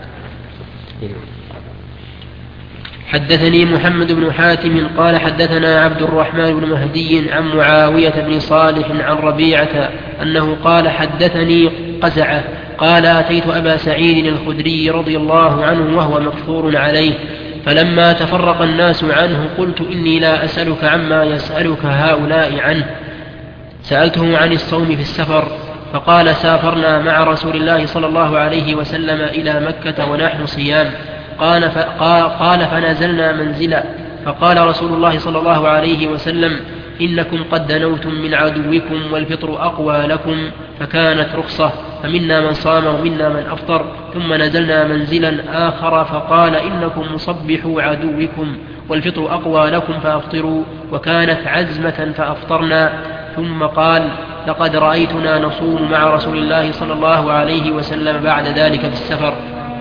حدثني محمد بن حاتم قال حدثنا عبد الرحمن بن مهدي عن معاوية بن صالح عن ربيعة أنه قال حدثني قزعة قال أتيت أبا سعيد الخدري رضي الله عنه وهو مكثور عليه فلما تفرق الناس عنه قلت إني لا أسألك عما يسألك هؤلاء عنه سألته عن الصوم في السفر فقال سافرنا مع رسول الله صلى الله عليه وسلم إلى مكة ونحن صيام قال, قال فنزلنا منزلا فقال رسول الله صلى الله عليه وسلم إنكم قد دنوتم من عدوكم والفطر أقوى لكم فكانت رخصة، فمنا من صام ومنا من أفطر. ثم نزلنا منزلا آخر فقال إنكم مصبحوا عدوكم والفطر أقوى لكم فأفطروا، وكانت عزمة فأفطرنا. ثم قال لقد رأيتنا نصوم مع رسول الله صلى الله عليه وسلم بعد ذلك في السفر.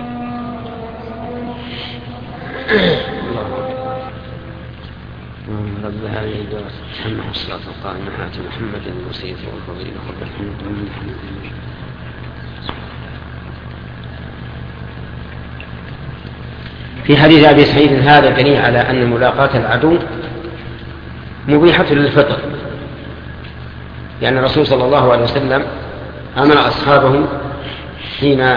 رب هذه الدرس محمد الصلاة والقائمة آت محمد الوسيلة والفضيلة رب الحمد. في حديث أبي سعيد هذا دليل على أن ملاقاة العدو مبيحة للفطر، لأن الرسول صلى الله عليه وسلم أمر أصحابه حين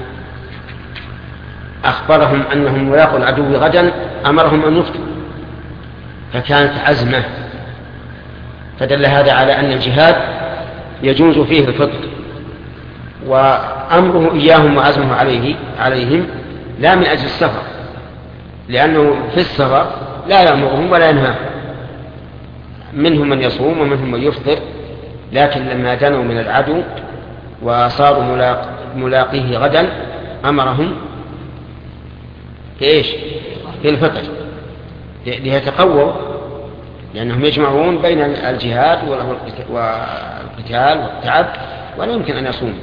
أخبرهم أنهم ملاقوا العدو غدا أمرهم أن يفطروا، فكانت عزمة، فدل هذا على أن الجهاد يجوز فيه الفطر، وأمره إياهم وعزمه عليه عليهم لا من أجل السفر، لأنه في السفر لا يأمرهم ولا ينهاهم، منهم من يصوم ومنهم من يفطر، لكن لما دنوا من العدو وصاروا ملاق... ملاقيه غدا أمرهم في إيش؟ في الفطر ليتقووا، لأنهم يجمعون بين الجهاد والقتال والتعب ولا يمكن أن يصوموا.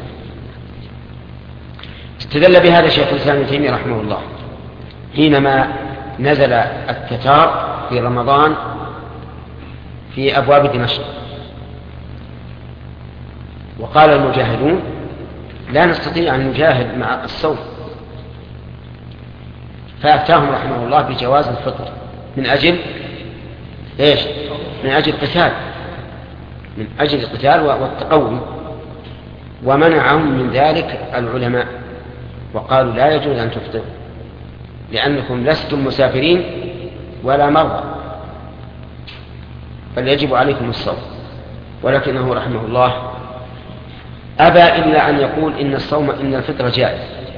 استدل بهذا شيخ الإسلام ابن تيمية رحمه الله حينما نزل التتار في رمضان في أبواب دمشق، وقال المجاهدون لا نستطيع أن نجاهد مع الصوم، فأفتاهم رحمه الله بجواز الفطر من أجل إيش؟ من أجل القتال، من أجل القتال والتقوي، ومنعهم من ذلك العلماء وقالوا لا يجوز أن تفطر لأنكم لستم مسافرين ولا مرضى، بل يجب عليكم الصوم. ولكنه رحمه الله أبى إلا أن يقول إن الصوم إن الفطر جائز،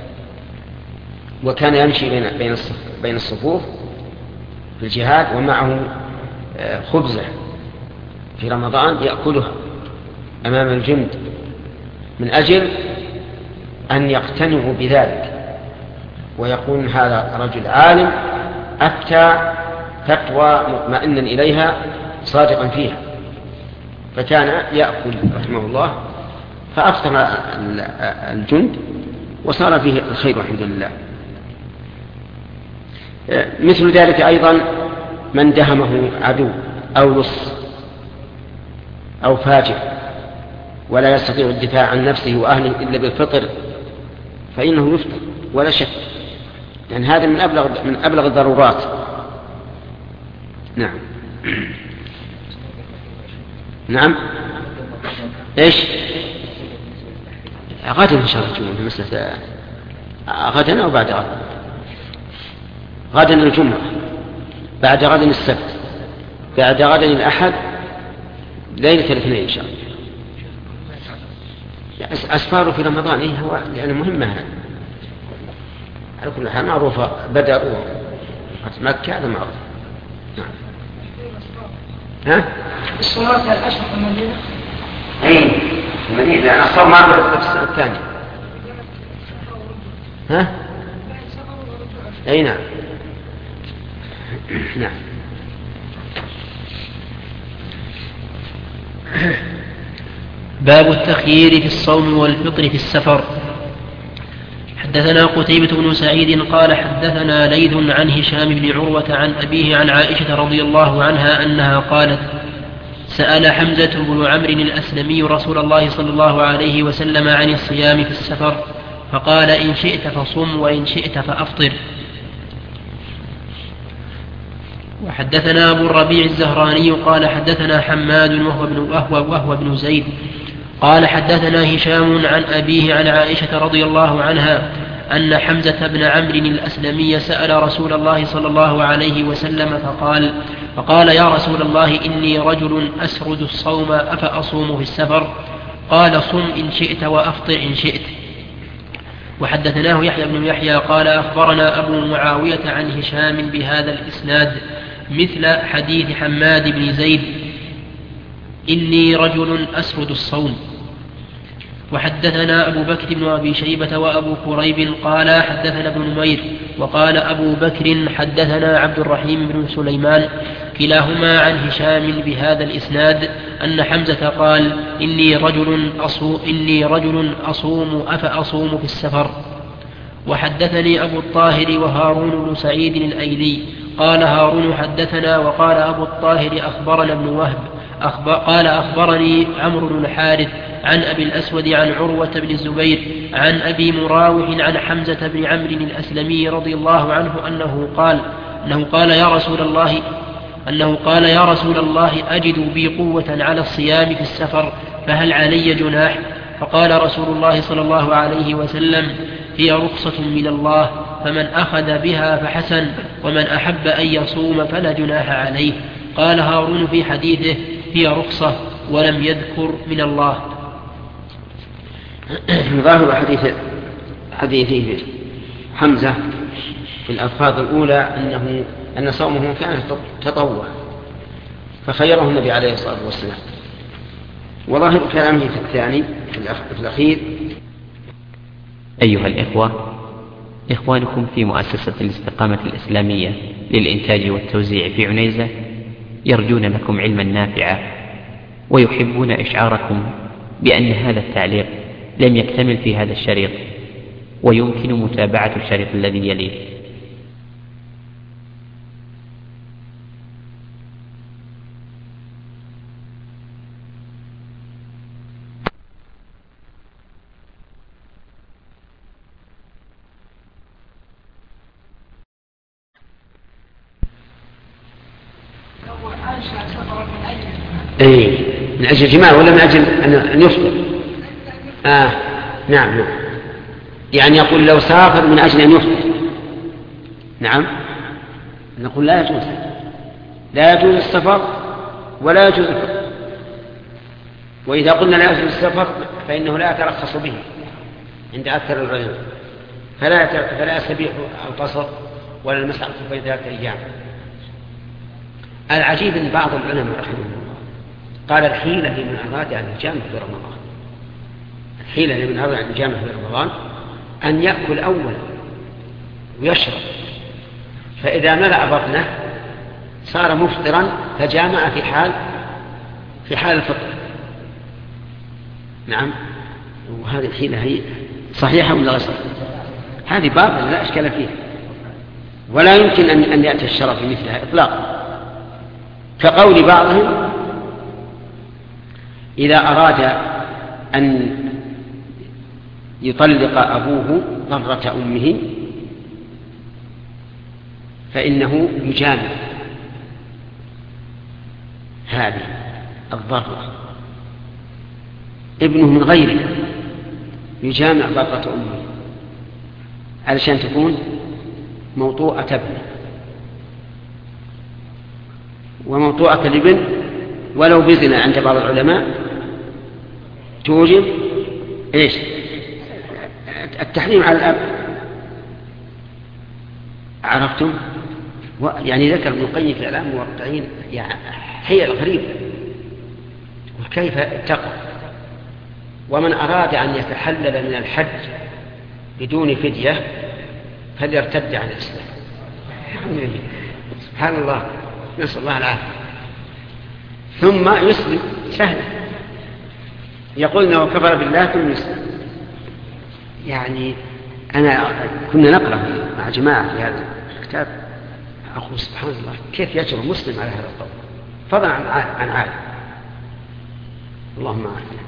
وكان يمشي بين بين بين الصفوف في الجهاد ومعه خبزة في رمضان يأكلها أمام الجند من أجل أن يقتنعوا بذلك ويقول هذا رجل عالم أفتى فتوى مطمئنا إليها صادقا فيها، فكان يأكل رحمه الله، فأفطر الجند وصار فيه الخير الحمد لله. مثل ذلك أيضا من دهمه عدو أو لص أو فاجر ولا يستطيع الدفاع عن نفسه وأهله إلا بالفطر فإنه يفطر ولا شك، يعني هذا من أبلغ, من أبلغ الضرورات. نعم. نعم. إيش؟ غدا إن شاء الله تكون مسألة غدا أو بعد غدا. غدا الجمعة، بعد غدا السبت، بعد غدا الأحد، ليلة الاثنين إن شاء الله. أسفاره في رمضان إيه هو لأنه مهمة هذا. على كل حال معروفة بدر ومكة هذا معروف. نعم. ها؟ الصلاة الأشهر في المدينة؟ أي المدينة لأن الصوم ما بدأ في السنة الثانية. ها؟ أي نعم. نعم. باب التخيير في الصوم والفطر في السفر. حدثنا قتيبة بن سعيد قال حدثنا ليث عن هشام بن عروة عن أبيه عن عائشة رضي الله عنها أنها قالت سأل حمزة بن عمرو الأسلمي رسول الله صلى الله عليه وسلم عن الصيام في السفر فقال إن شئت فصم وإن شئت فأفطر. وحدثنا أبو الربيع الزهراني قال حدثنا حماد وهو ابن, وهو وهو ابن زيد قال حدثنا هشام عن أبيه عن عائشة رضي الله عنها أن حمزة بن عمرو الأسلمي سأل رسول الله صلى الله عليه وسلم فقال فقال يا رسول الله إني رجل أسرد الصوم أفأصوم في السفر؟ قال صم إن شئت وأفطر إن شئت. وحدثناه يحيى بن يحيى قال أخبرنا أبو معاوية عن هشام بهذا الإسناد مثل حديث حماد بن زيد إني رجل أسرد الصوم. وحدثنا أبو بكر بن أبي شيبة وأبو كريب قال حدثنا ابن نمير وقال أبو بكر حدثنا عبد الرحيم بن سليمان كلاهما عن هشام بهذا الإسناد أن حمزة قال إني رجل أصوم, إني رجل أصوم أفأصوم في السفر. وحدثني أبو الطاهر وهارون بن سعيد الأيلي قال هارون حدثنا وقال أبو الطاهر أخبرنا ابن وهب أخبر قال أخبرني عمرو بن الحارث عن أبي الأسود عن عروة بن الزبير عن أبي مراوح عن حمزة بن عمرو الأسلمي رضي الله عنه أنه قال أنه قال يا رسول الله أنه قال يا رسول الله أجد بي قوة على الصيام في السفر فهل علي جناح؟ فقال رسول الله صلى الله عليه وسلم هي رخصة من الله فمن أخذ بها فحسن ومن أحب أن يصوم فلا جناح عليه. قال هارون في حديثه هي رخصة ولم يذكر من الله. ظاهر حديث حديث حمزة في الألفاظ الأولى أنه أن صومه كان تطوع فخيره النبي عليه الصلاة والسلام. وظاهر كلامه في الثاني في الأخير. أيها الإخوة، إخوانكم في مؤسسة الاستقامة الإسلامية للإنتاج والتوزيع في عنيزة يرجون لكم علما نافعا ويحبون إشعاركم بأن هذا التعليق لم يكتمل في هذا الشريط ويمكن متابعة الشريط الذي يليه. اي من اجل الجماع ولا من اجل ان يفطر؟ اه نعم نعم يعني يقول لو سافر من اجل ان يفطر. نعم نقول لا يجوز لا يجوز السفر ولا يجوز الفطر. واذا قلنا لا يجوز السفر فانه لا يترخص به عند اكثر العلماء فلا فلا يستبيح القصر ولا المسح في ذلك الايام. العجيب ان بعض العلماء رحمه الله قال الحيلة لمن أراد أن يجامع في رمضان الحيلة لمن أراد أن يجامع في رمضان أن يأكل أولا ويشرب فإذا ملأ بطنه صار مفطرا فجامع في حال في حال الفطر. نعم وهذه الحيلة هي صحيحة ولا غير صحيحة؟ هذه باب لا إشكال فيه ولا يمكن أن أن يأتي الشرع في مثلها إطلاقا. كقول بعضهم إذا أراد أن يطلق أبوه ضرة أمه فإنه يجامع هذه الضرة ابنه من غيره يجامع ضرة أمه علشان تكون موطوءة ابنه وموطوءة الابن ولو بزنا عند بعض العلماء توجب ايش التحريم على الاب. عرفتم؟ يعني ذكر ابن القيم في الاعلام الموقعين يعني حيل غريبه وكيف اتقى. ومن اراد ان يتحلل من الحج بدون فديه فليرتد عن الاسلام. سبحان الله نسال الله العافيه. ثم يسلم سهل يقول انه كفر بالله ثم يسلم. يعني انا كنا نقرا مع جماعه في هذا الكتاب اقول سبحان الله كيف يجرؤ مسلم على هذا القول فضلا عن عن عالم. اللهم عافنا.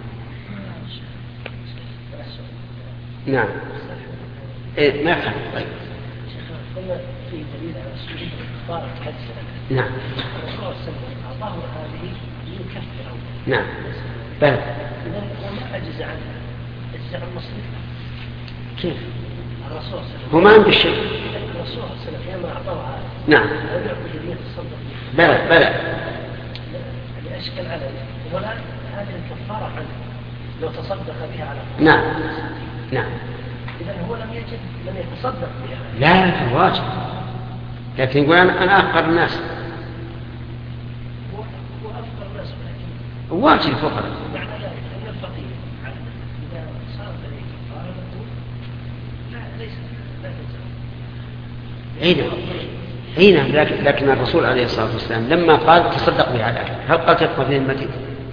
نعم إيه ما يفهم. طيب في دليل على السجود طارق حد سنة. نعم الرسول صلى الله عليه وسلم أعطاه هذه يكفر أول. نعم بلى. إذا هو ما أجز عنه أجز عن المسلم. كيف؟ الرسول صلى الله عليه وسلم هو ما عنده شيء. الرسول صلى الله عليه وسلم حينما أعطاه هذا. نعم. لم يعطي هدية تصدق. بلى بلى. يعني أشكل على والآن هذه الكفارة عنه لو تصدق بها على. نعم نعم. إذا هو لم يجد لم يتصدق بها. لا واجب لكن يقول أنا أنا أفقر الناس. هو هو أفقر الناس ولكن. واجب الفقراء. معنى ذلك أن الفقير إذا أي نعم أي نعم لكن, لكن الرسول عليه الصلاة والسلام لما قال تصدق بها على أهلك هل قال تبقى في ذمتك؟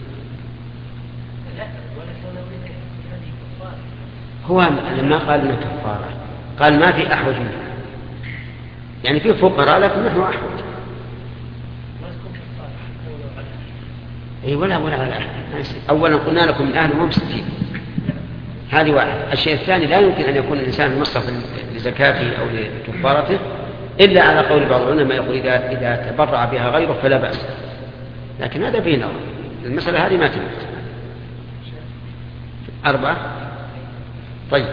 هو لما قال إنها كفارة قال ما في أحوج منه، يعني في فقراء لكن نحن أحوج. أي ولا ولا على أهل. أولا قلنا لكم من أهل ومستين، هذه واحد. الشيء الثاني لا يمكن أن يكون الإنسان مصرفا لزكاته أو لكفارته إلا على قول بعض العلماء يقول إذا, إذا تبرع بها غيره فلا بأس، لكن هذا فيه نظر. المسألة هذه ما تمت. أربعة طيب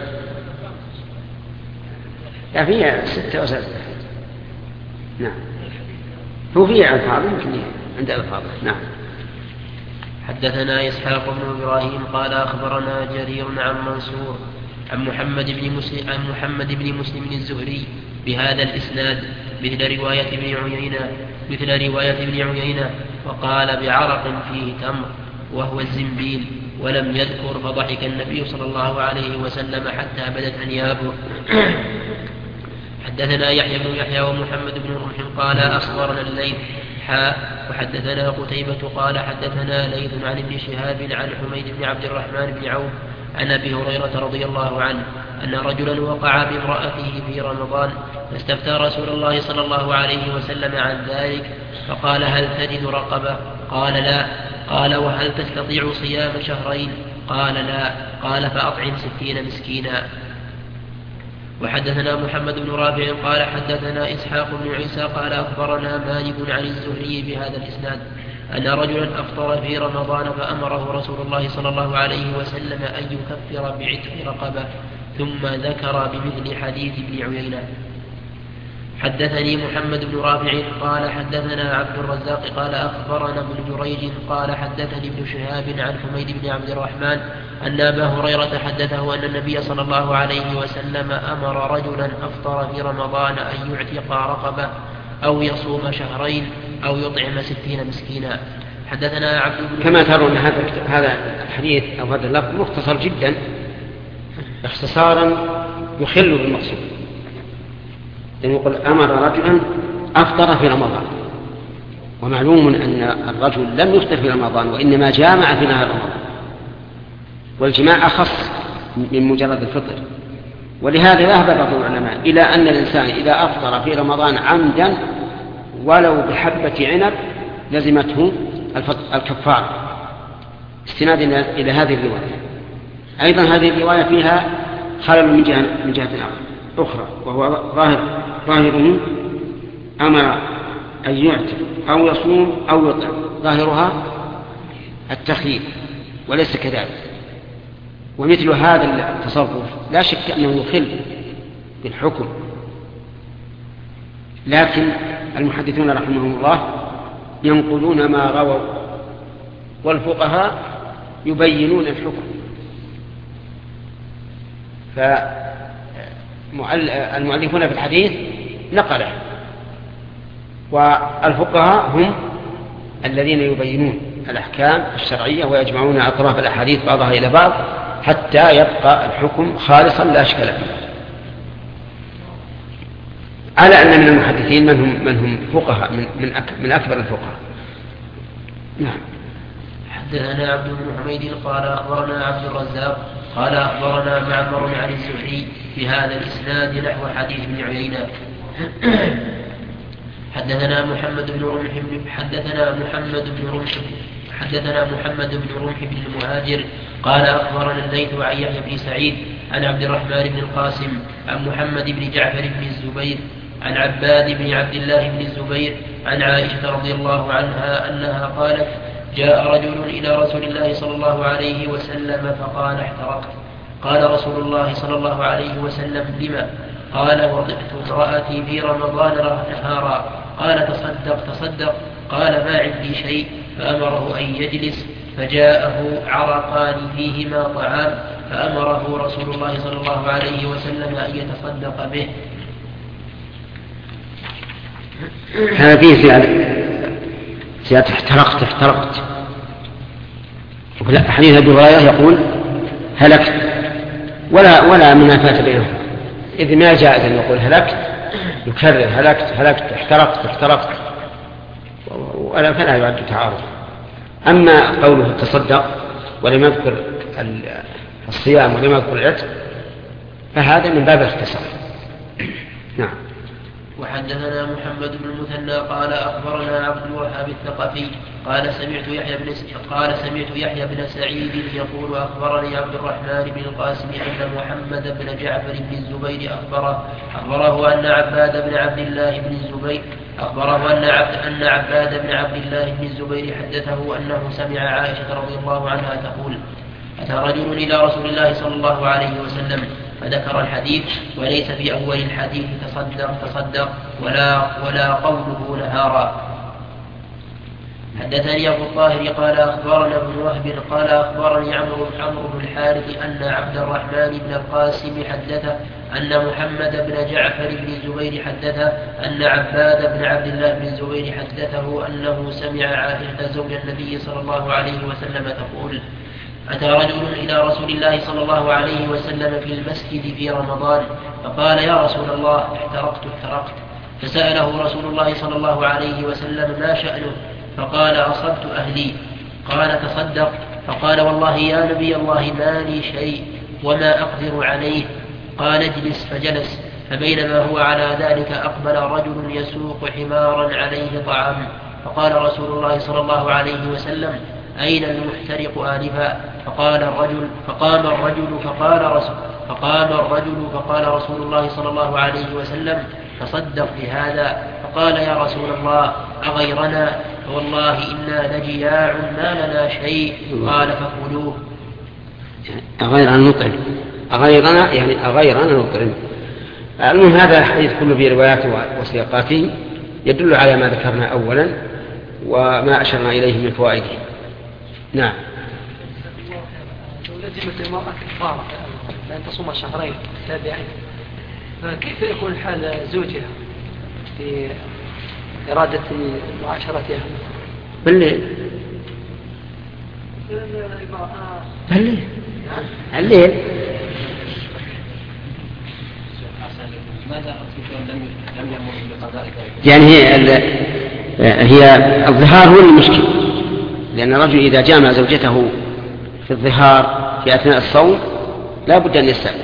لا فيها ستة وسبعة. نعم هو فيها ألفاظ يمكن عند ألفاظ. نعم. حدثنا إسحاق بن إبراهيم قال أخبرنا جرير عن منصور عن محمد بن مسلم عن محمد بن مسلم الزهري بهذا الإسناد مثل رواية ابن عيينة مثل رواية ابن عيينة وقال بعرق فيه تمر وهو الزنبيل ولم يذكر، فضحك النبي صلى الله عليه وسلم حتى بدت أنيابه. حدثنا يحيى بن يحيى ومحمد بن رمح قال أخبرنا الليث حاء وحدثنا قتيبة قال حدثنا ليث عن ابن شهاب عن حميد بن عبد الرحمن بن عوف عن أبي هريرة رضي الله عنه أن رجلا وقع بامرأته في رمضان فاستفتى رسول الله صلى الله عليه وسلم عن ذلك فقال هل تجد رقبة؟ قال لا. قال وهل تستطيع صيام شهرين؟ قال لا. قال فأطعم ستين مسكينا. وحدثنا محمد بن رافع قال حدثنا إسحاق بن عيسى قال أخبرنا مالك عن الزهري بهذا الإسناد أن رجلا أفطر في رمضان فأمره رسول الله صلى الله عليه وسلم أن يكفر بعتق رقبة ثم ذكر بمثل حديث ابن عيينة. حدثني محمد بن رافع قال حدثنا عبد الرزاق قال أخبرنا ابن جريج قال حدثني ابن شهاب عن حميد بن عبد الرحمن أن أبا هريرة حدثه أن النبي صلى الله عليه وسلم أمر رجلا أفطر في رمضان أن يعتق رقبة أو يصوم شهرين أو يطعم ستين مسكينا. حدثنا عبد بن كما ترون هذا هذا الحديث أو هذا اللفظ مختصر جدا اختصارا يخل بالمقصود، يعني يقول أمر رجلا أفطر في رمضان، ومعلوم أن الرجل لم يفطر في رمضان وإنما جامع في نهار رمضان، والجماع أخص من مجرد الفطر. ولهذا ذهب بعض العلماء إلى أن الإنسان إذا أفطر في رمضان عمدا ولو بحبة عنب لزمته الكفارة استنادا إلى هذه الرواية. أيضا هذه الرواية فيها خلل من جهة من جهة أخرى، وهو ظاهر ظاهره أمر أن يعتق أو يصوم أو يطعم، ظاهرها التخيير وليس كذلك. ومثل هذا التصرف لا شك أنه يخل بالحكم، لكن المحدثون رحمهم الله ينقلون ما رووا والفقهاء يبينون الحكم. فالمؤلفون في الحديث نقله، والفقهاء هم الذين يبينون الأحكام الشرعية ويجمعون أطراف الأحاديث بعضها إلى بعض حتى يبقى الحكم خالصا لا أشكال فيه. على أن من المحدثين من هم, من هم فقهاء من, من, أك من أكبر الفقهاء. نعم. حدثنا عبد بن حميد قال أخبرنا عبد الرزاق قال أخبرنا معمر عن الزهري في هذا الإسناد نحو حديث ابن عيينة. حدثنا محمد بن رمح حدثنا محمد بن رمح حدثنا محمد بن رمح بن المهاجر قال أخبرنا الليث عن يحيى بن سعيد عن عبد الرحمن بن القاسم عن محمد بن جعفر بن الزبير عن عباد بن عبد الله بن الزبير عن عائشة رضي الله عنها أنها قالت جاء رجل إلى رسول الله صلى الله عليه وسلم فقال احترقت. قال رسول الله صلى الله عليه وسلم لما؟ قال وضعت امرأتي في رمضان نهارا. قال تصدق تصدق. قال ما عندي شيء. فأمره أن يجلس فجاءه عرقان فيهما طعام فأمره رسول الله صلى الله عليه وسلم أن يتصدق به. هذه زيادة زيادة احترقت احترقت. وفي حديث أبي هريرة يقول هلكت، ولا ولا منافاة بينهم، إذ ما جاء أن يقول هلكت يكرر هلكت هلكت احترقت احترقت ولا فلا يعد تعارض. أما قوله تصدق ولم يذكر الصيام ولم يذكر العتق فهذا من باب الاختصار. نعم. وحدثنا محمد بن المثنى قال أخبرنا عبد الوهاب الثقفي قال سمعت يحيى بن قال سمعت يحيى بن سعيد يقول أخبرني عبد الرحمن بن القاسم أن محمد بن جعفر بن الزبير أخبره أخبره أن عباد بن عبد الله بن الزبير أخبره أن عبد أن عباد بن عبد الله بن الزبير حدثه أنه سمع عائشة رضي الله عنها تقول أتى رجل إلى رسول الله صلى الله عليه وسلم فذكر الحديث وليس في أول الحديث تصدق تصدق ولا ولا قوله نهارا. حدثني أبو الطاهر قال أخبرنا ابن وهب قال أخبرني عمرو عمرو بن الحارث أن عبد الرحمن بن القاسم حدثه أن محمد بن جعفر بن الزبير حدثه أن عباد بن عبد الله بن الزبير حدثه أنه سمع عائشة زوج النبي صلى الله عليه وسلم تقول أتى رجل إلى رسول الله صلى الله عليه وسلم في المسجد في رمضان فقال يا رسول الله احترقت احترقت فسأله رسول الله صلى الله عليه وسلم ما شأنه فقال أصبت أهلي قال تصدق فقال والله يا نبي الله ما لي شيء وما أقدر عليه قال اجلس فجلس فبينما هو على ذلك أقبل رجل يسوق حمارا عليه طعام فقال رسول الله صلى الله عليه وسلم أين المحترق آنفا فقال الرجل فقام الرجل فقال رسول فقام الرجل فقال رسول الله صلى الله عليه وسلم تصدق بهذا فقال يا رسول الله أغيرنا فوالله إنا لجياع ما لنا شيء قال فكلوه. أغيرنا نطعم أغيرنا يعني أغيرنا نطعم. المهم هذا الحديث كله برواياته وسياقاته يدل على ما ذكرنا أولا وما أشرنا إليه من فوائده. نعم. لو لزمت المرأة كفارة لأن تصوم شهرين تابعين فكيف يكون حال زوجها في إرادة معاشرتها بالليل؟ بالليل الليل. يعني هي هي الظهار هو المشكل، لأن الرجل إذا جامع زوجته في الظهار في أثناء الصوم لا بد أن يستأذن.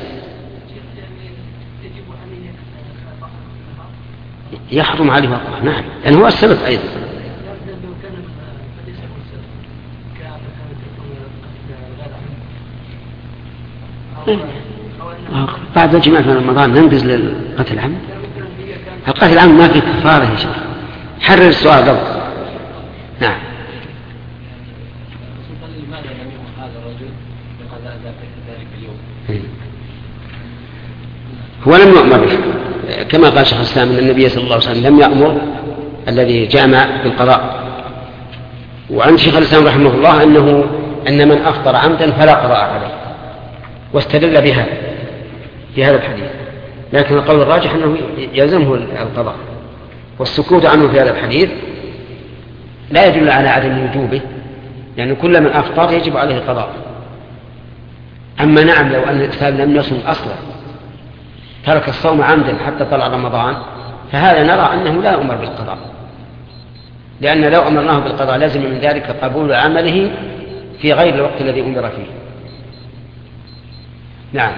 يحرم عليه وقعه. نعم لأنه هو السبب أيضا. بعد الجماع في رمضان ننجز للقتل العمد. القتل العمد ما في كفارة يا شيخ. حرر السؤال ضبط. نعم. هو لم يؤمر به كما قال شيخ الإسلام أن النبي صلى الله عليه وسلم لم يأمر الذي جامع بالقضاء. وعن شيخ الإسلام رحمه الله أنه أن من أفطر عمدا فلا قضاء عليه واستدل بها في هذا الحديث، لكن القول الراجح أنه يلزمه القضاء، والسكوت عنه في هذا الحديث لا يدل على عدم وجوبه، يعني كل من أفطر يجب عليه القضاء. أما نعم لو أن الإنسان لم يصم أصلا ترك الصوم عمدا حتى طلع رمضان فهذا نرى أنه لا يؤمر بالقضاء، لأن لو أمرناه بالقضاء لازم من ذلك قبول عمله في غير الوقت الذي أمر فيه. نعم.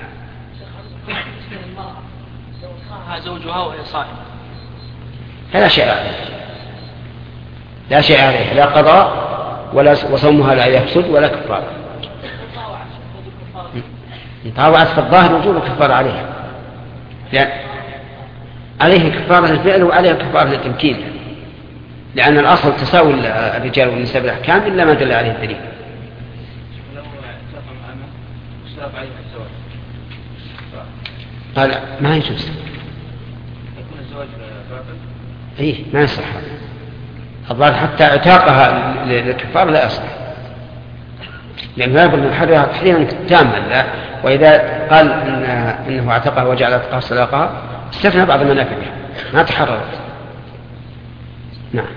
زوجها وهي صائمة لا شيء عليه، لا شيء عليه، لا قضاء ولا وصومها لا يفسد ولا كفارة. طاوعت في الظاهر وجوب الكفارة عليها، يعني عليه كفارة الفعل وعليها كفارة التمكين، لأن الأصل تساوي الرجال والنساء بالأحكام إلا ما دل عليه الدليل. قال ما يجوز. ايه ما يصح الظاهر حتى اعتاقها للكفار لا يصح، لأنه لا يبلغ الحرية تحريرا تاما، وإذا قال إن إنه اعتقها وجعل اعتقها صداقها استثنى بعض منافعها ما تحررت. نعم.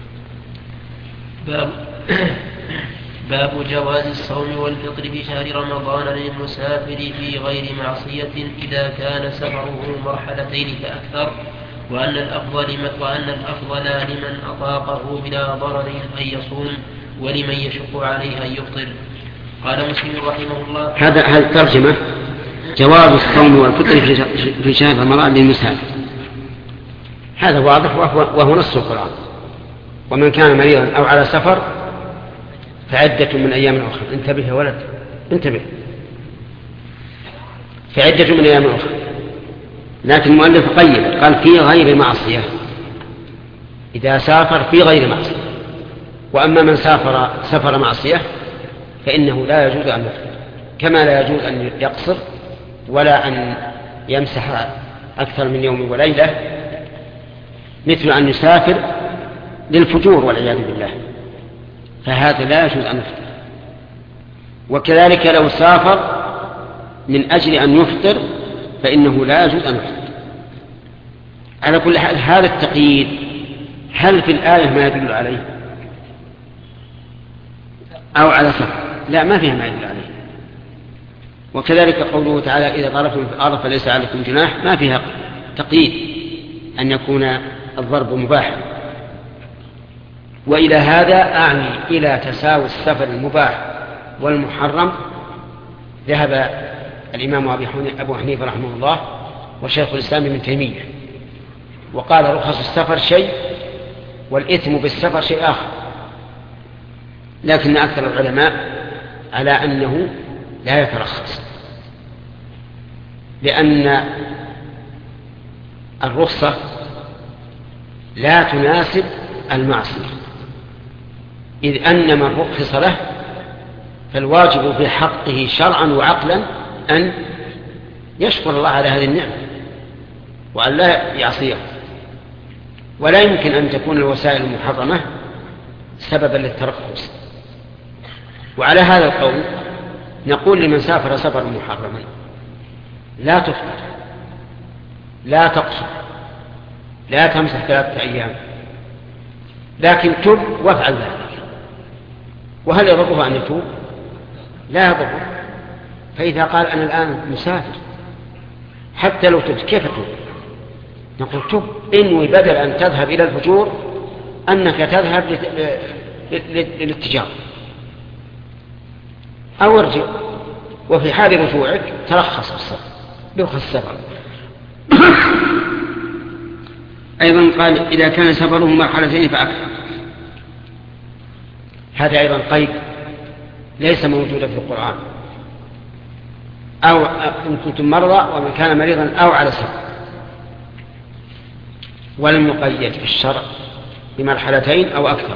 باب باب جواز الصوم والفطر في شهر رمضان للمسافر في غير معصية إذا كان سفره مرحلتين فأكثر وأن الأفضل لمن, وأن الأفضل لمن أطاقه بلا ضرر أن يصوم ولمن يشق عليه أن يفطر. قال مسلم رحمه الله. هذا هذه الترجمة جواز الصوم والفطر في شهر رمضان للمسافر، هذا واضح وهو, وهو نص القرآن. ومن كان مريضا أو على سفر فعدة من أيام أخرى. انتبه يا ولد، انتبه، فعدة من أيام أخرى. لكن المؤلف قيد قال في غير معصية، إذا سافر في غير معصية. وأما من سافر سفر معصية فإنه لا يجوز أن يفطر، كما لا يجوز أن يقصر ولا أن يمسح أكثر من يوم وليلة، مثل أن يسافر للفجور والعياذ بالله، فهذا لا يجوز أن يفطر. وكذلك لو سافر من أجل أن يفطر فإنه لا يجوز أن يفطر. على كل حال هذا التقييد هل في الآية ما يدل عليه أو على سفر؟ لا، ما فيها ما يدل عليه. وكذلك قوله تعالى إذا ضربتم في الأرض فليس عليكم جناح، ما فيها تقييد أن يكون الضرب مباحا. وإلى هذا أعني إلى تساوي السفر المباح والمحرم ذهب الإمام أبو حنيفة رحمه الله وشيخ الإسلام ابن تيمية، وقال رخص السفر شيء والإثم بالسفر شيء آخر. لكن أكثر العلماء على أنه لا يترخص، لأن الرخصة لا تناسب المعصية، إذ أن من رخص له فالواجب في حقه شرعا وعقلا أن يشكر الله على هذه النعمة وأن لا يعصيه. ولا يمكن أن تكون الوسائل المحرمة سببا للترخص. وعلى هذا القول نقول لمن سافر سفر محرما لا تفطر، لا تقصر، لا تمسح ثلاثة أيام، لكن تب وافعل ذلك. وهل يضره أن يتوب؟ لا يضره. فإذا قال أنا الآن مسافر حتى لو تبت كيف تب؟ نقول تب إنوي بدل أن تذهب إلى الفجور أنك تذهب للاتجار أو ارجع، وفي حال رجوعك ترخص السفر يرخص السفر. أيضا قال إذا كان سفره مرحلتين فأكثر، هذا أيضا قيد ليس موجودا في القرآن. أو إن كنتم مرضى ومن كان مريضا أو على سفر، ولم يقيد في الشرع بمرحلتين أو أكثر.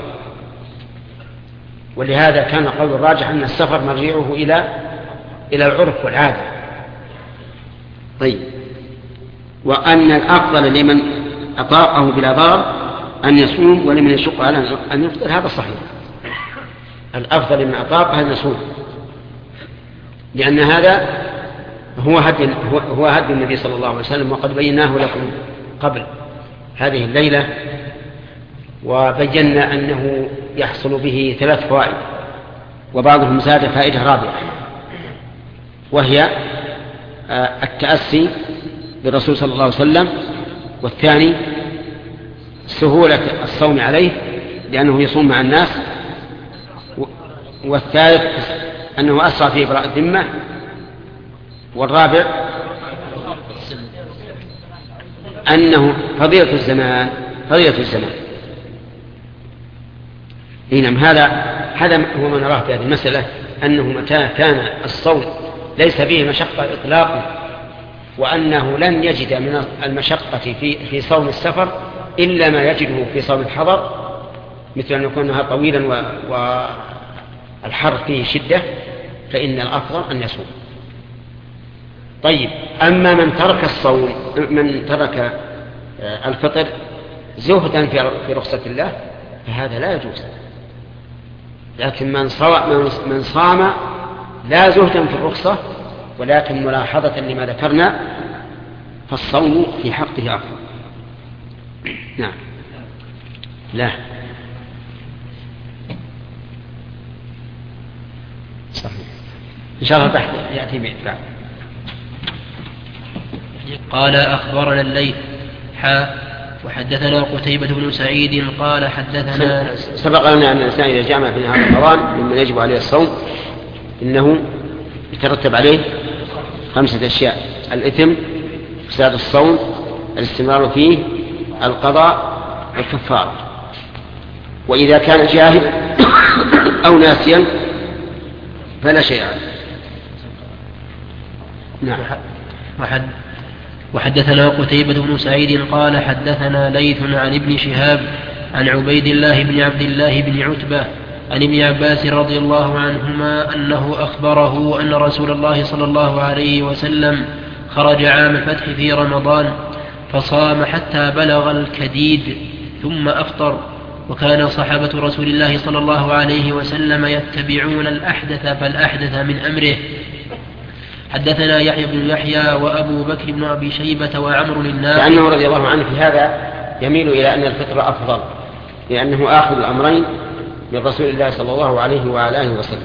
ولهذا كان قول الراجح أن السفر مرجعه إلى إلى العرف والعادة. طيب، وأن الأفضل لمن أطاقه بلا ضرر أن يصوم ولمن يشق على أن يفطر، هذا صحيح. الأفضل لمن أطاقه أن يصوم، لأن هذا هو هدي هو هدي النبي صلى الله عليه وسلم، وقد بيناه لكم قبل هذه الليلة، وبينا أنه يحصل به ثلاث فوائد، وبعضهم زاد فائدة رابعة، وهي التأسي بالرسول صلى الله عليه وسلم، والثاني سهولة الصوم عليه لأنه يصوم مع الناس، والثالث أنه أسرع في إبراء الذمة، والرابع أنه فضيلة الزمان فضيلة الزمان إنما هذا هذا هو ما نراه في هذه المسألة، أنه متى كان الصوم ليس به مشقة إطلاقا، وأنه لن يجد من المشقة في في صوم السفر إلا ما يجده في صوم الحضر، مثل أن يكون النهار طويلا والحر فيه شدة، فإن الأفضل أن يصوم. طيب، أما من ترك الصوم من ترك الفطر زهدا في رخصة الله فهذا لا يجوز. لكن من من صام لا زهدا في الرخصة ولكن ملاحظة لما ذكرنا فالصوم في حقه أفضل. نعم. لا صحيح. إن شاء الله تحت يأتي بإتباع. قال أخبرنا الليث حاء وحدثنا قتيبة بن سعيد قال حدثنا سبق لنا أن الإنسان إذا جامع في نهار رمضان ممن يجب عليه الصوم إنه يترتب عليه خمسة أشياء: الإثم، فساد الصوم، الاستمرار فيه، القضاء، والكفارة. وإذا كان جاهل أو ناسيا فلا شيء عليه. نعم. وحد وحدثنا قتيبة بن سعيد قال حدثنا ليث عن ابن شهاب عن عبيد الله بن عبد الله بن عتبة عن ابن عباس رضي الله عنهما أنه أخبره أن رسول الله صلى الله عليه وسلم خرج عام الفتح في رمضان فصام حتى بلغ الكديد ثم أفطر، وكان صحابة رسول الله صلى الله عليه وسلم يتبعون الأحدث فالأحدث من أمره. حدثنا يحيى بن يحيى وأبو بكر بن أبي شيبة وعمر الناقد. لأنه رضي الله عنه في هذا يميل إلى أن الفطر أفضل، لأنه آخذ الأمرين من رسول الله صلى الله عليه وعلى آله وسلم.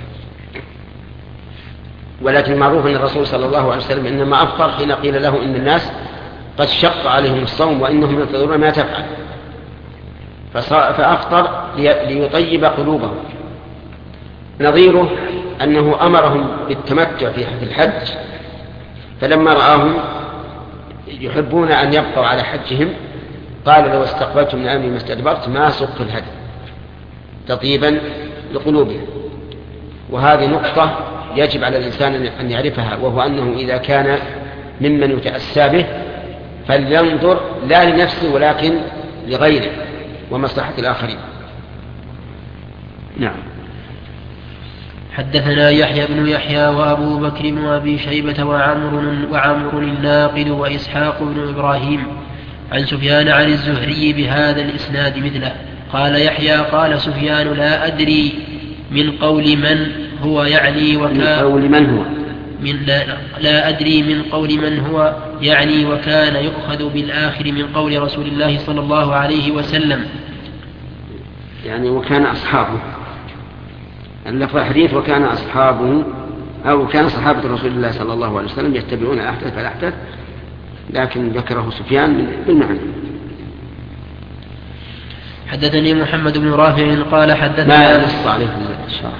ولكن معروف أن الرسول صلى الله عليه وسلم إنما أفطر حين قيل له إن الناس قد شق عليهم الصوم وإنهم ينتظرون ما تفعل، فأفطر ليطيب قلوبهم. نظيره أنه أمرهم بالتمتع في الحج، فلما رآهم يحبون أن يبقوا على حجهم قال: لو استقبلت من أمري ما استدبرت ما سقت الهدي تطيبا لقلوبهم. وهذه نقطة يجب على الإنسان أن يعرفها، وهو أنه إذا كان ممن يتأسى به فلينظر لا لنفسه ولكن لغيره ومصلحة الآخرين. نعم. حدثنا يحيى بن يحيى وأبو بكر بن أبي شيبة وعمر, وعمر الناقد وإسحاق بن إبراهيم عن سفيان عن الزهري بهذا الإسناد مثله. قال يحيى قال سفيان: لا أدري من قول من هو يعني وكان قول من هو من لا, لا أدري من قول من هو يعني وكان يؤخذ بالآخر من قول رسول الله صلى الله عليه وسلم، يعني وكان أصحابه. اللفظ الحديث وكان أصحابه أو كان صحابة رسول الله صلى الله عليه وسلم يتبعون الأحدث فالأحدث، لكن ذكره سفيان بالمعنى. حدثني محمد بن رافع قال حدثنا ما نص عليه الشرح.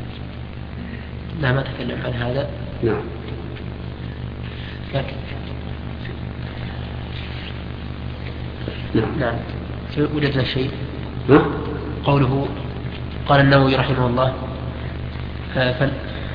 لا ما تكلم عن هذا. نعم. لكن نعم. نعم وجدنا شيء. نعم. قوله قال النووي رحمه الله: فل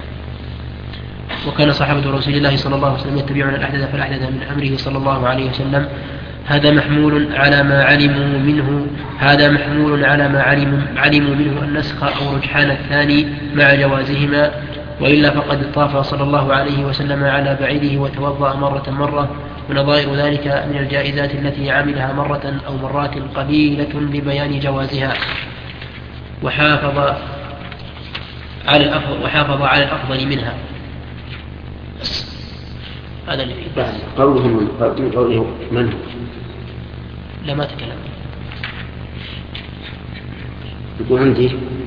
وكان صحابة رسول الله صلى الله عليه وسلم يتبعون الأحدث فالأحدث من أمره صلى الله عليه وسلم. هذا محمول على ما علموا منه هذا محمول على ما علموا منه النسخ أو رجحان الثاني مع جوازهما، وإلا فقد طاف صلى الله عليه وسلم على بعيده وتوضأ مرة مرة، ونظائر ذلك من الجائزات التي عملها مرة أو مرات قليلة لبيان جوازها، وحافظ على الأفضل, وحافظ على الأفضل منها. هذا اللي فيه. قوله من قوله من هو؟ لا ما تكلم. يقول عندي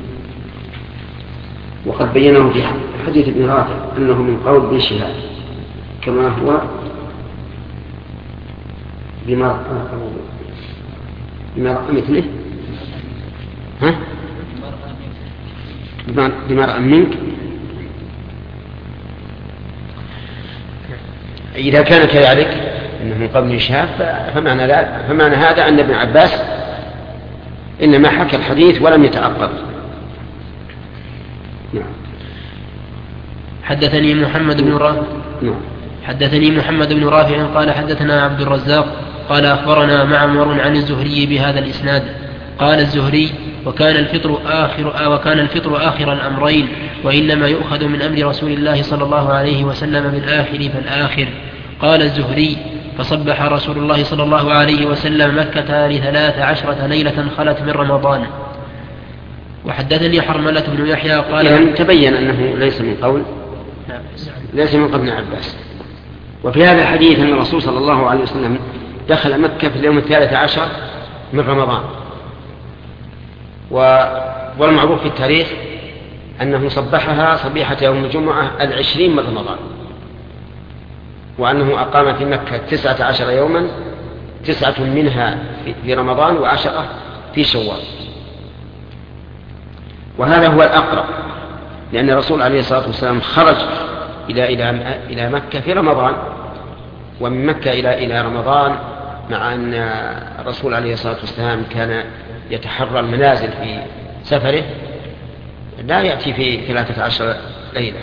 وقد بينه في حديث ابن رافع أنه من قول ابن شهاب كما هو بما بما رأى مثله ها بما رأى منك. إذا كان كذلك إنه من قبل شهاب فمعنى, فمعنى هذا أن ابن عباس إنما حكى الحديث ولم يتعقب. نعم. حدثني محمد بن رافع نعم. حدثني محمد بن رافع قال حدثنا عبد الرزاق قال أخبرنا معمر عن الزهري بهذا الإسناد. قال الزهري: وكان الفطر آخر وكان الفطر آخر الأمرين، وإنما يؤخذ من أمر رسول الله صلى الله عليه وسلم بالآخر فالآخر. قال الزهري: فصبح رسول الله صلى الله عليه وسلم مكة لثلاث عشرة ليلة خلت من رمضان. وحدثني حرملة بن يحيى قال: يعني تبين أنه ليس من قول ليس من قبل عباس. وفي هذا الحديث أن الرسول صلى الله عليه وسلم دخل مكة في اليوم الثالث عشر من رمضان، والمعروف في التاريخ أنه صبحها صبيحة يوم الجمعة العشرين من رمضان، وأنه أقام في مكة تسعة عشر يوما تسعة منها في رمضان وعشرة في شوال. وهذا هو الأقرب، لأن الرسول عليه الصلاة والسلام خرج إلى إلى إلى مكة في رمضان، ومن مكة إلى إلى رمضان، مع أن الرسول عليه الصلاة والسلام كان يتحرى المنازل في سفره، لا يأتي في ثلاثة عشر ليلة.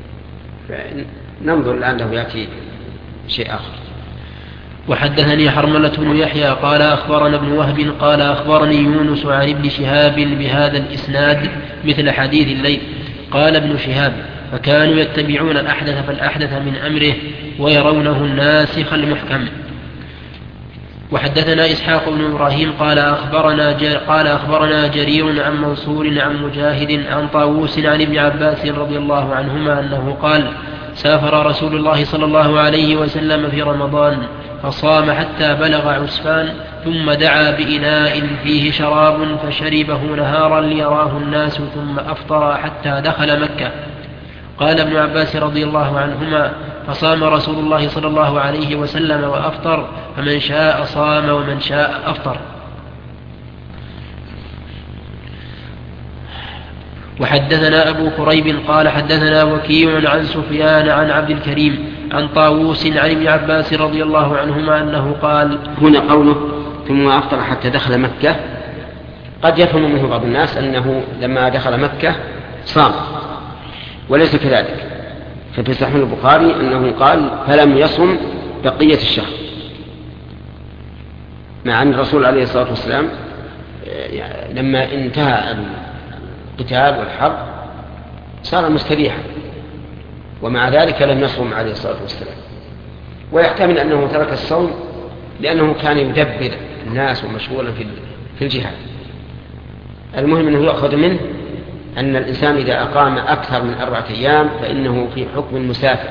ننظر الآن له يأتي شيء آخر. وحدثني حرملة بن يحيى قال أخبرنا ابن وهب قال أخبرني يونس عن ابن شهاب بهذا الإسناد مثل حديث الليل. قال ابن شهاب: فكانوا يتبعون الأحدث فالأحدث من أمره ويرونه الناسخ المحكم. وحدثنا إسحاق بن إبراهيم قال أخبرنا, جر قال أخبرنا جرير عن منصور عن مجاهد عن طاووس عن ابن عباس رضي الله عنهما أنه قال: سافر رسول الله صلى الله عليه وسلم في رمضان فصام حتى بلغ عسفان، ثم دعا بإناء فيه شراب فشربه نهارا ليراه الناس، ثم أفطر حتى دخل مكة. قال ابن عباس رضي الله عنهما: فصام رسول الله صلى الله عليه وسلم وأفطر، فمن شاء صام ومن شاء أفطر. وحدثنا أبو كريب قال حدثنا وكيع عن سفيان عن عبد الكريم عن طاووس عن ابن عباس رضي الله عنهما أنه قال. هنا قوله ثم أفطر حتى دخل مكة قد يفهم منه بعض الناس أنه لما دخل مكة صام، وليس كذلك. ففي صحيح البخاري أنه قال: فلم يصم بقية الشهر، مع أن الرسول عليه الصلاة والسلام لما انتهى القتال والحرب صار مستريحا، ومع ذلك لم يصوم عليه الصلاة والسلام. ويحتمل أنه ترك الصوم لأنه كان يدبر الناس ومشغولا في الجهاد. المهم أنه يأخذ منه أن الإنسان إذا أقام أكثر من أربعة أيام فإنه في حكم المسافر،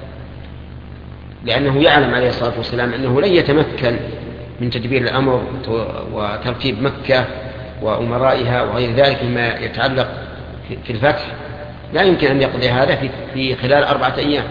لأنه يعلم عليه الصلاة والسلام أنه لن يتمكن من تدبير الأمر وترتيب مكة وأمرائها وغير ذلك مما يتعلق في الفتح، لا يمكن أن يقضي هذا في خلال أربعة أيام.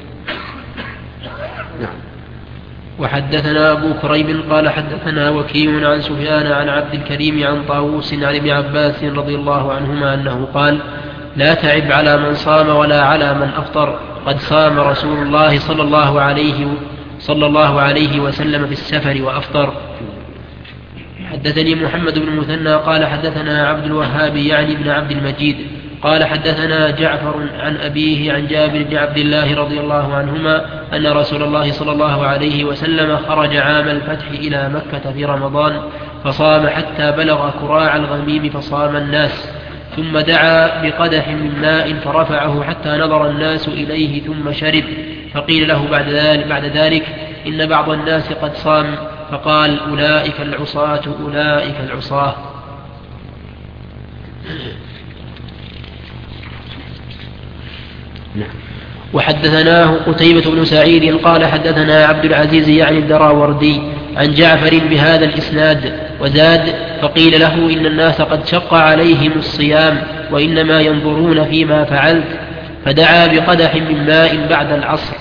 نعم. وحدثنا أبو كريب قال حدثنا وكيع عن سفيان عن عبد الكريم عن طاووس عن ابن عباس رضي الله عنهما أنه قال: لا تعب على من صام ولا على من أفطر، قد صام رسول الله صلى الله عليه صلى الله عليه وسلم في السفر وأفطر. حدثني محمد بن المثنى قال حدثنا عبد الوهاب يعني بن عبد المجيد قال حدثنا جعفر عن أبيه عن جابر بن عبد الله رضي الله عنهما أن رسول الله صلى الله عليه وسلم خرج عام الفتح إلى مكة في رمضان فصام حتى بلغ كراع الغميم فصام الناس، ثم دعا بقدح من ماء فرفعه حتى نظر الناس إليه ثم شرب، فقيل له بعد ذلك, بعد ذلك إن بعض الناس قد صام، فقال: أولئك العصاة أولئك العصاة. وحدثناه قتيبة بن سعيد قال حدثنا عبد العزيز يعني الدراوردي عن جعفر بهذا الإسناد وزاد: فقيل له إن الناس قد شق عليهم الصيام وإنما ينظرون فيما فعلت، فدعا بقدح من ماء بعد العصر.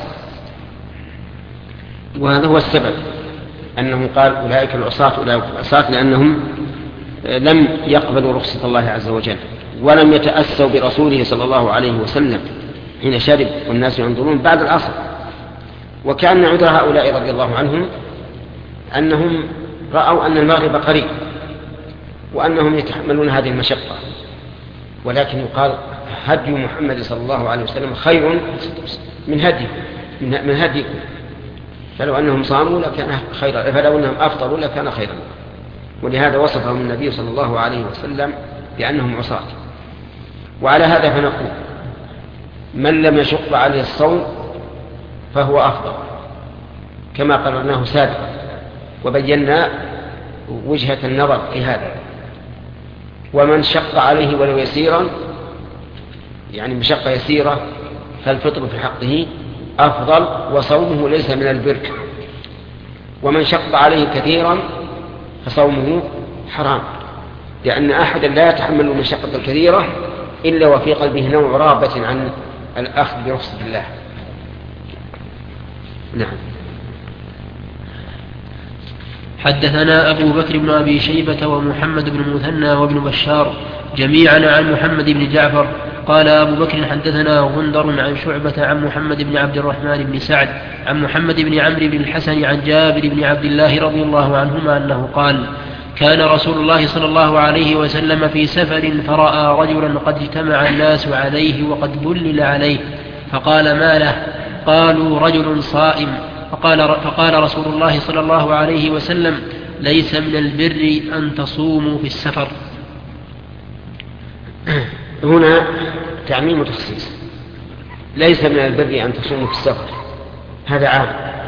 وهذا هو السبب أنه قال أولئك العصاة أولئك العصاة، لأنهم لم يقبلوا رخصة الله عز وجل ولم يتأسوا برسوله صلى الله عليه وسلم حين شرب والناس ينظرون بعد العصر. وكان عذر هؤلاء رضي الله عنهم أنهم رأوا أن المغرب قريب وأنهم يتحملون هذه المشقة، ولكن يقال هدي محمد صلى الله عليه وسلم خير من هدي من هديكم، فلو أنهم صاموا لكان خيرا، فلو أنهم أفطروا لكان خيرا. ولهذا وصفهم النبي صلى الله عليه وسلم بأنهم عصاة. وعلى هذا فنقول من لم يشق عليه الصوم فهو أفضل كما قررناه سابقا وبينا وجهة النظر في هذا. ومن شق عليه ولو يسيرا يعني مشقة يسيرة فالفطر في حقه أفضل وصومه ليس من البر. ومن شق عليه كثيرا فصومه حرام، لأن أحدا لا يتحمل المشقة الكثيرة إلا وفي قلبه نوع رابة عن الأخذ برخصة الله. نعم. حدثنا أبو بكر بن أبي شيبة ومحمد بن مثنى وابن بشار جميعا عن محمد بن جعفر قال أبو بكر حدثنا غندر عن شعبة عن محمد بن عبد الرحمن بن سعد عن محمد بن عمرو بن الحسن عن جابر بن عبد الله رضي الله عنهما أنه قال كان رسول الله صلى الله عليه وسلم في سفر فرأى رجلا قد اجتمع الناس عليه وقد بلل عليه فقال ما له؟ قالوا رجل صائم. فقال, فقال رسول الله صلى الله عليه وسلم ليس من البر أن تصوموا في السفر. هنا تعميم وتخصيص. ليس من البر أن تصوموا في السفر هذا عام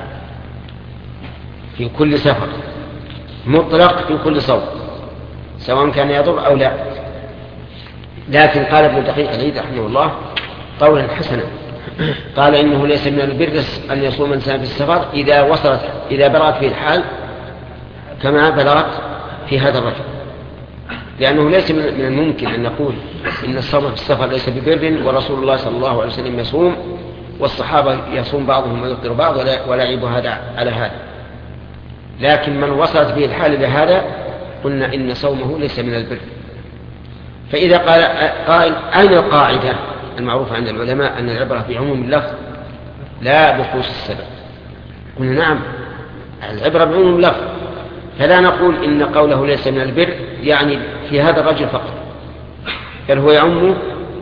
في كل سفر مطلق في كل صوم سواء كان يضر أو لا. لكن قال ابن دقيق العيد رحمه الله قولا حسنا قال إنه ليس من البر أن يصوم الإنسان في السفر إذا وصلت إذا بلغت في الحال كما بلغت في هذا الرجل، لأنه ليس من الممكن أن نقول إن الصوم في السفر ليس ببر ورسول الله صلى الله عليه وسلم يصوم والصحابة يصوم بعضهم ويفطر بعض ولا يعيب هذا على هذا. لكن من وصلت به الحال إلى هذا قلنا إن صومه ليس من البر. فإذا قال قائل أين القاعدة المعروفة عند العلماء أن العبرة بعموم اللفظ لا بخصوص السبب؟ قلنا نعم العبرة بعموم اللفظ، فلا نقول إن قوله ليس من البر يعني في هذا الرجل فقط، بل هو يعم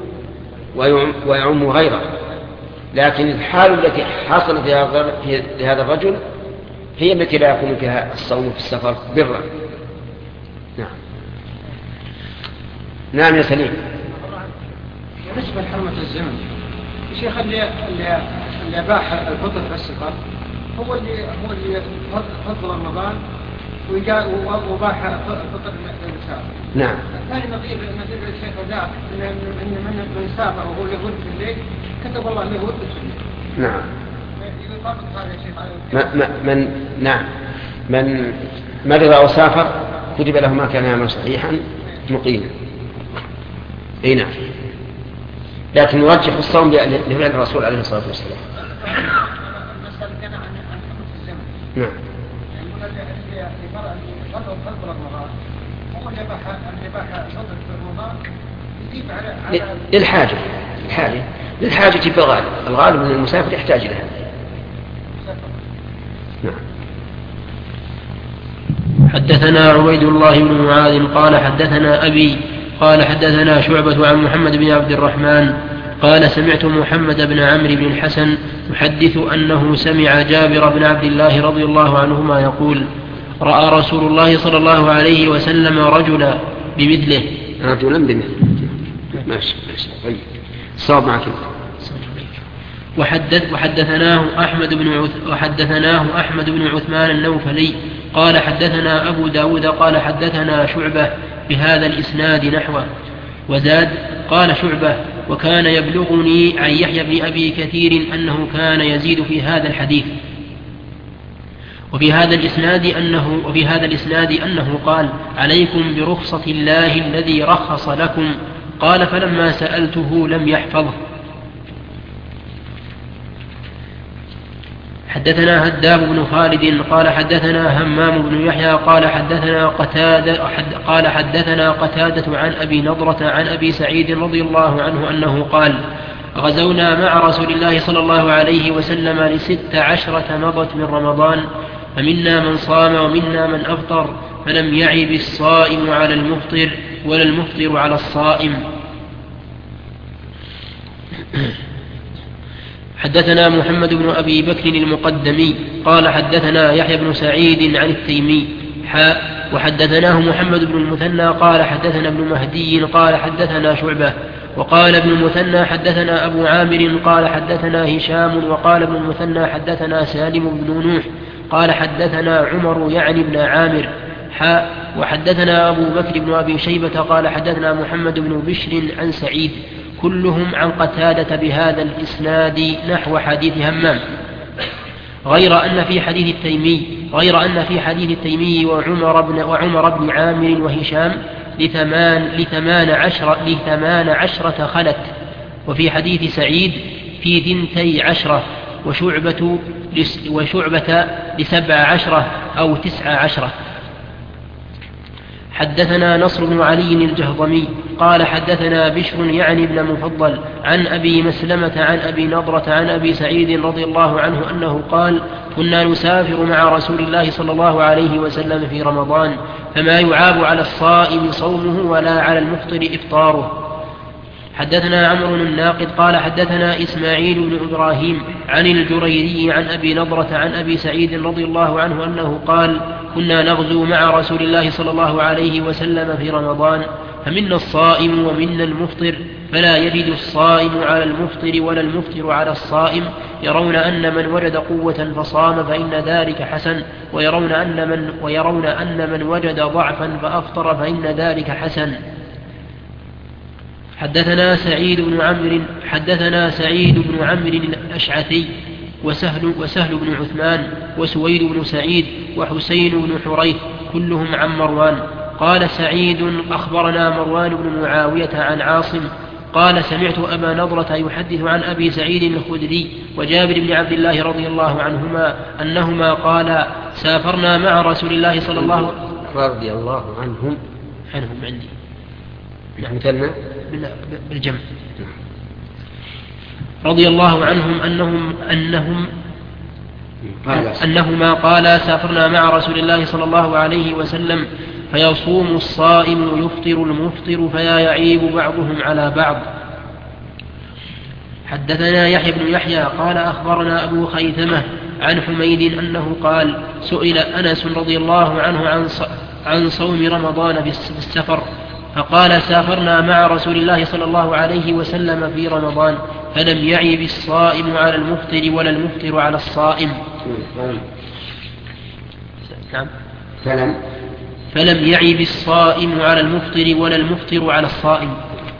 ويعم غيره. لكن الحال التي حصلت في هذا الرجل هي التي لا يكون فيها الصوم في السفر برا. نعم نعم يا سليم. بالنسبة لحرمة الزمن الشيخ اللي اللي اللي باح الفطر في السفر هو اللي هو اللي فضل رمضان وجاء وباح الفطر للمسافر. نعم. الثاني نظير نظير الشيخ ذاك ان من من سافر وهو يغرب في الليل كتب الله له ورد في الليل. نعم. من نعم من مرض أو سافر كتب له ما كان يعمل صحيحا مقيما. اي نعم. لكن يرجح الصوم لفعل الرسول عليه الصلاة والسلام. نعم. للحاجة الحاجة للحاجة في الغالب الغالب من المسافر يحتاج لها. نعم. حدثنا عبيد الله بن معاذ قال حدثنا أبي قال حدثنا شعبة عن محمد بن عبد الرحمن قال سمعت محمد بن عمرو بن الحسن يحدث أنه سمع جابر بن عبد الله رضي الله عنهما يقول رأى رسول الله صلى الله عليه وسلم رجلا بمثله رجلا بمثله ماشي ماشي طيب صاب معك. وحدث وحدثناه أحمد بن عث وحدثناه أحمد بن عثمان النوفلي قال حدثنا أبو داود قال حدثنا شعبة بهذا الإسناد نحوه وزاد قال شعبة وكان يبلغني عن يحيى بن أبي كثير أنه كان يزيد في هذا الحديث وفي هذا الإسناد أنه وفي هذا الإسناد أنه قال عليكم برخصة الله الذي رخص لكم قال فلما سألته لم يحفظه. حدثنا هداب بن خالد قال حدثنا همام بن يحيى قال حدثنا قتادة قال حدثنا قتادة عن أبي نضرة عن أبي سعيد رضي الله عنه أنه قال غزونا مع رسول الله صلى الله عليه وسلم لست عشرة مضت من رمضان فمنا من صام ومنا من أفطر فلم يعب الصائم على المفطر ولا المفطر على الصائم. حدثنا محمد بن أبي بكر المقدمي قال حدثنا يحيى بن سعيد عن التيمي حاء وحدثناه محمد بن المثنى قال حدثنا ابن مهدي قال حدثنا شعبة وقال ابن المثنى حدثنا أبو عامر قال حدثنا هشام وقال ابن المثنى حدثنا سالم بن نوح قال حدثنا عمر يعني ابن عامر حاء وحدثنا أبو بكر بن أبي شيبة قال حدثنا محمد بن بشر عن سعيد كلهم عن قتادة بهذا الإسناد نحو حديث همام غير أن في حديث التيمي غير أن في حديث التيمي وعمر بن وعمر بن عامر وهشام لثمان لثمان عشر لثمان عشرة خلت وفي حديث سعيد في ثنتي عشرة وشعبة وشعبة لسبع عشرة أو تسع عشرة. حدثنا نصر بن علي الجهضمي قال حدثنا بشر يعني بن مفضل عن أبي مسلمة عن أبي نضرة عن أبي سعيد رضي الله عنه أنه قال كنا نسافر مع رسول الله صلى الله عليه وسلم في رمضان فما يعاب على الصائم صومه ولا على المفطر إفطاره. حدثنا عمرو الناقد قال حدثنا إسماعيل بن إبراهيم عن الجريري عن أبي نضرة عن أبي سعيد رضي الله عنه أنه قال كنا نغزو مع رسول الله صلى الله عليه وسلم في رمضان فمنا الصائم ومنا المفطر فلا يجد الصائم على المفطر ولا المفطر على الصائم يرون أن من وجد قوة فصام فإن ذلك حسن ويرون أن من, ويرون أن من وجد ضعفا فأفطر فإن ذلك حسن. حدثنا سعيد بن عمرو حدثنا سعيد بن عمرو الأشعثي وسهل, وسهل بن عثمان وسويد بن سعيد وحسين بن حريث كلهم عن مروان. قال سعيد أخبرنا مروان بن معاوية عن عاصم قال سمعت أبا نضرة يحدث عن أبي سعيد الخدري وجابر بن عبد الله رضي الله عنهما أنهما قال سافرنا مع رسول الله صلى الله عليه وسلم رضي الله عنهم عنهم عندي مثلنا بالجمع رضي الله عنهم أنهم أنهم أنهما قالا سافرنا مع رسول الله صلى الله عليه وسلم فيصوم الصائم ويفطر المفطر فلا يعيب بعضهم على بعض. حدثنا يحيى بن يحيى قال أخبرنا أبو خيثمة عن حميد أنه قال سئل أنس رضي الله عنه عن عن صوم رمضان في السفر فقال سافرنا مع رسول الله صلى الله عليه وسلم في رمضان فلم يعيب الصائم على المفطر ولا المفطر على الصائم. نعم. فلم فلم يعيب الصائم على المفطر ولا المفطر على الصائم.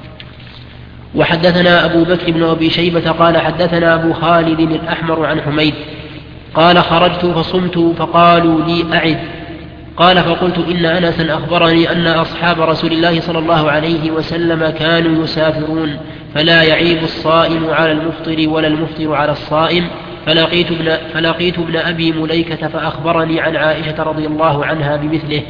وحدثنا أبو بكر بن أبي شيبة قال حدثنا أبو خالد الأحمر عن حميد قال خرجت فصمت فقالوا لي أعد قال فقلت إن أنسا أخبرني أن أصحاب رسول الله صلى الله عليه وسلم كانوا يسافرون فلا يعيب الصائم على المفطر ولا المفطر على الصائم. فلقيت ابن, فلقيت ابن أبي مليكة فأخبرني عن عائشة رضي الله عنها بمثله.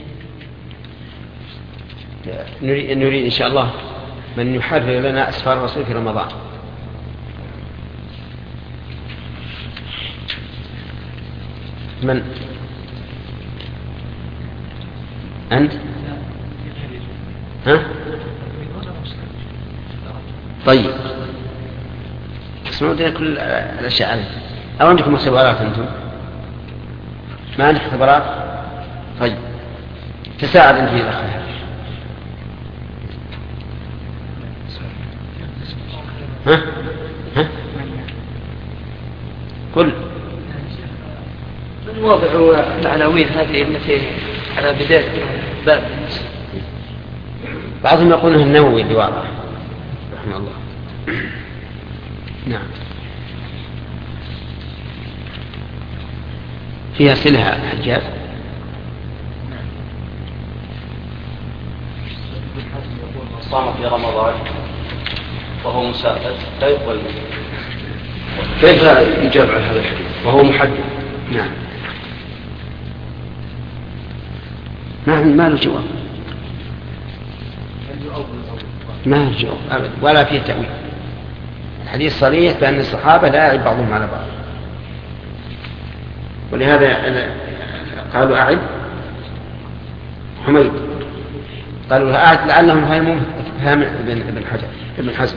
نريد, نريد إن شاء الله من يحرر لنا أسفار الرسول في رمضان. من أنت؟ ها؟ طيب اسمعوا لنا كل الأشياء هذه. أو عندكم اختبارات أنتم؟ ما عندك اختبارات؟ طيب تساعد أنت في الأخير. ها؟ ها؟ كل وضعوا العناوين هذه التي على بداية باب بعضهم يقولون النووي اللي واضح رحمه الله. نعم فيها سلها حجاج. صام في رمضان وهو مسافر لا يقبل. كيف يجاب على هذا الحديث وهو محدد؟ نعم ما ما له جواب ما له جواب أبدا ولا فيه تأويل. الحديث صريح بأن الصحابة لا يعيب بعضهم على بعض ولهذا قالوا أعد حميد قالوا أعد لعلهم فهموا فهم ابن حجر ابن حزم.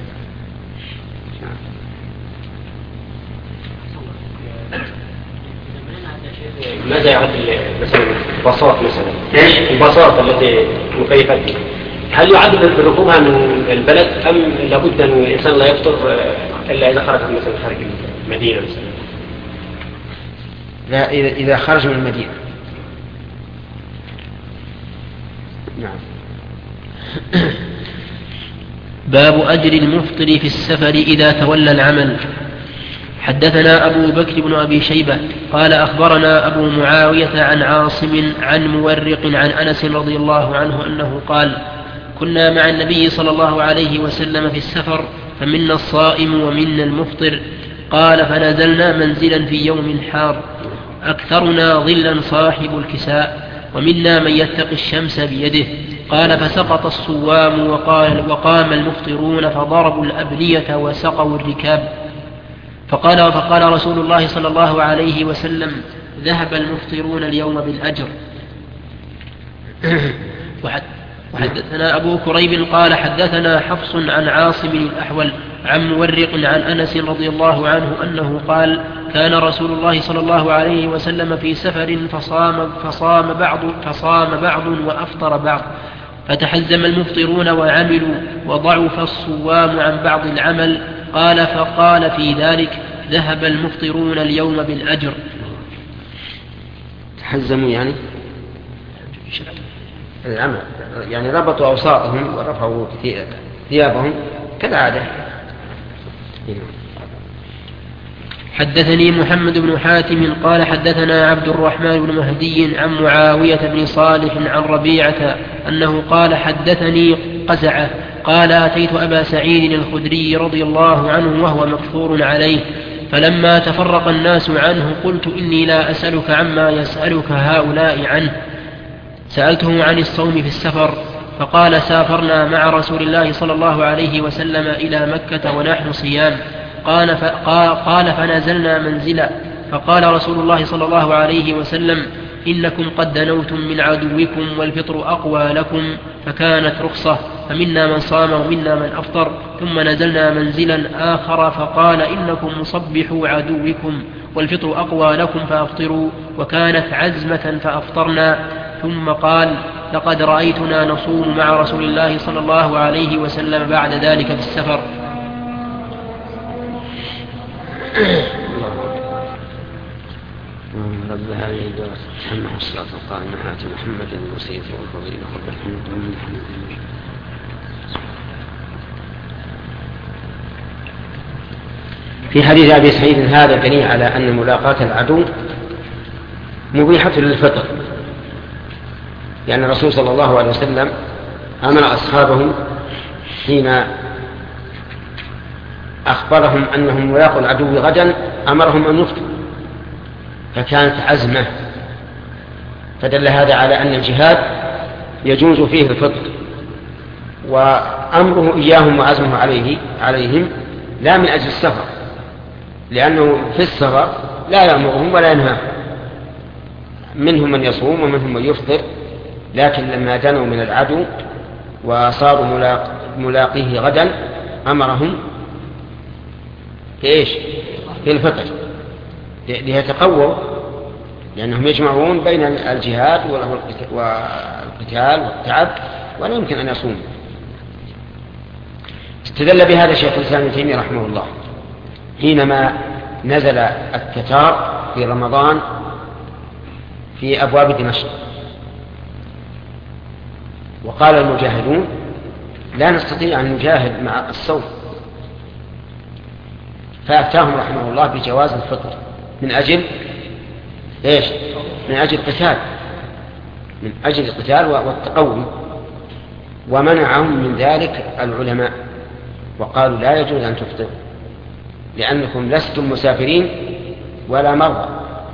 ماذا يعرف مثلا البساط مثلا ايش البساط التي مكيفة هل يعد بركوبها من البلد ام لابد ان الانسان لا يفطر الا اذا خرج مثلا خارج المدينه مثلا؟ لا اذا خرج من المدينه. نعم. باب اجر المفطر في السفر اذا تولى العمل. حدثنا أبو بكر بن أبي شيبة قال أخبرنا أبو معاوية عن عاصم عن مورق عن أنس رضي الله عنه أنه قال كنا مع النبي صلى الله عليه وسلم في السفر فمنا الصائم ومنا المفطر قال فنزلنا منزلا في يوم حار أكثرنا ظلا صاحب الكساء ومنا من يتقي الشمس بيده. قال فسقط الصوام وقال وقام المفطرون فضربوا الأبنية وسقوا الركاب. فقال فقال رسول الله صلى الله عليه وسلم ذهب المفطرون اليوم بالأجر. وحدثنا أبو كريب قال حدثنا حفص عن عاصم الأحول عن مورق عن أنس رضي الله عنه أنه قال كان رسول الله صلى الله عليه وسلم في سفر فصام, فصام, بعض, فصام بعض وأفطر بعض فتحزم المفطرون وعملوا وضعف الصوام عن بعض العمل. قال فقال في ذلك ذهب المفطرون اليوم بالأجر. تحزموا يعني العمل يعني ربطوا أوساطهم ورفعوا ثيابهم كالعادة. حدثني محمد بن حاتم قال حدثنا عبد الرحمن بن مهدي عن معاوية بن صالح عن ربيعة أنه قال حدثني قزعة قال أتيت أبا سعيد الخدري رضي الله عنه وهو مكثور عليه فلما تفرق الناس عنه قلت إني لا أسألك عما يسألك هؤلاء عنه سألته عن الصوم في السفر فقال سافرنا مع رسول الله صلى الله عليه وسلم إلى مكة ونحن صيام. قال, قال فنزلنا منزلا فقال رسول الله صلى الله عليه وسلم إنكم قد دنوتم من عدوكم والفطر أقوى لكم فكانت رخصة فمنا من صام ومنا من أفطر. ثم نزلنا منزلا آخر فقال إنكم مصبحوا عدوكم والفطر أقوى لكم فأفطروا وكانت عزمة فأفطرنا. ثم قال لقد رأيتنا نصوم مع رسول الله صلى الله عليه وسلم بعد ذلك في السفر. رب هذه الدار محمد الصلاة والقائمة آت محمد الوسيلة والفضيلة والرحمة والمحمد. في حديث أبي سعيد هذا دليل على أن ملاقاة العدو مبيحة للفطر، لأن يعني الرسول صلى الله عليه وسلم أمر أصحابه حين أخبرهم أنهم ملاقوا العدو غدا أمرهم أن يفطروا فكانت عزمة، فدل هذا على أن الجهاد يجوز فيه الفطر، وأمره إياهم وعزمه عليه عليهم لا من أجل السفر، لأنه في السفر لا يأمرهم ولا ينهاهم، منهم من يصوم ومنهم من يفطر، لكن لما دنوا من العدو وصاروا ملاق ملاقيه غدا أمرهم في إيش؟ في الفطر ليتقووا، لأنهم يجمعون بين الجهاد والقتال والتعب ولا يمكن أن يصوموا. استدل بهذا شيخ الإسلام ابن تيمية رحمه الله حينما نزل التتار في رمضان في أبواب دمشق، وقال المجاهدون لا نستطيع أن نجاهد مع الصوم، فأفتاهم رحمه الله بجواز الفطر من أجل إيش؟ من أجل القتال، من أجل القتال والتقوي، ومنعهم من ذلك العلماء وقالوا لا يجوز أن تفطر لأنكم لستم مسافرين ولا مرضى،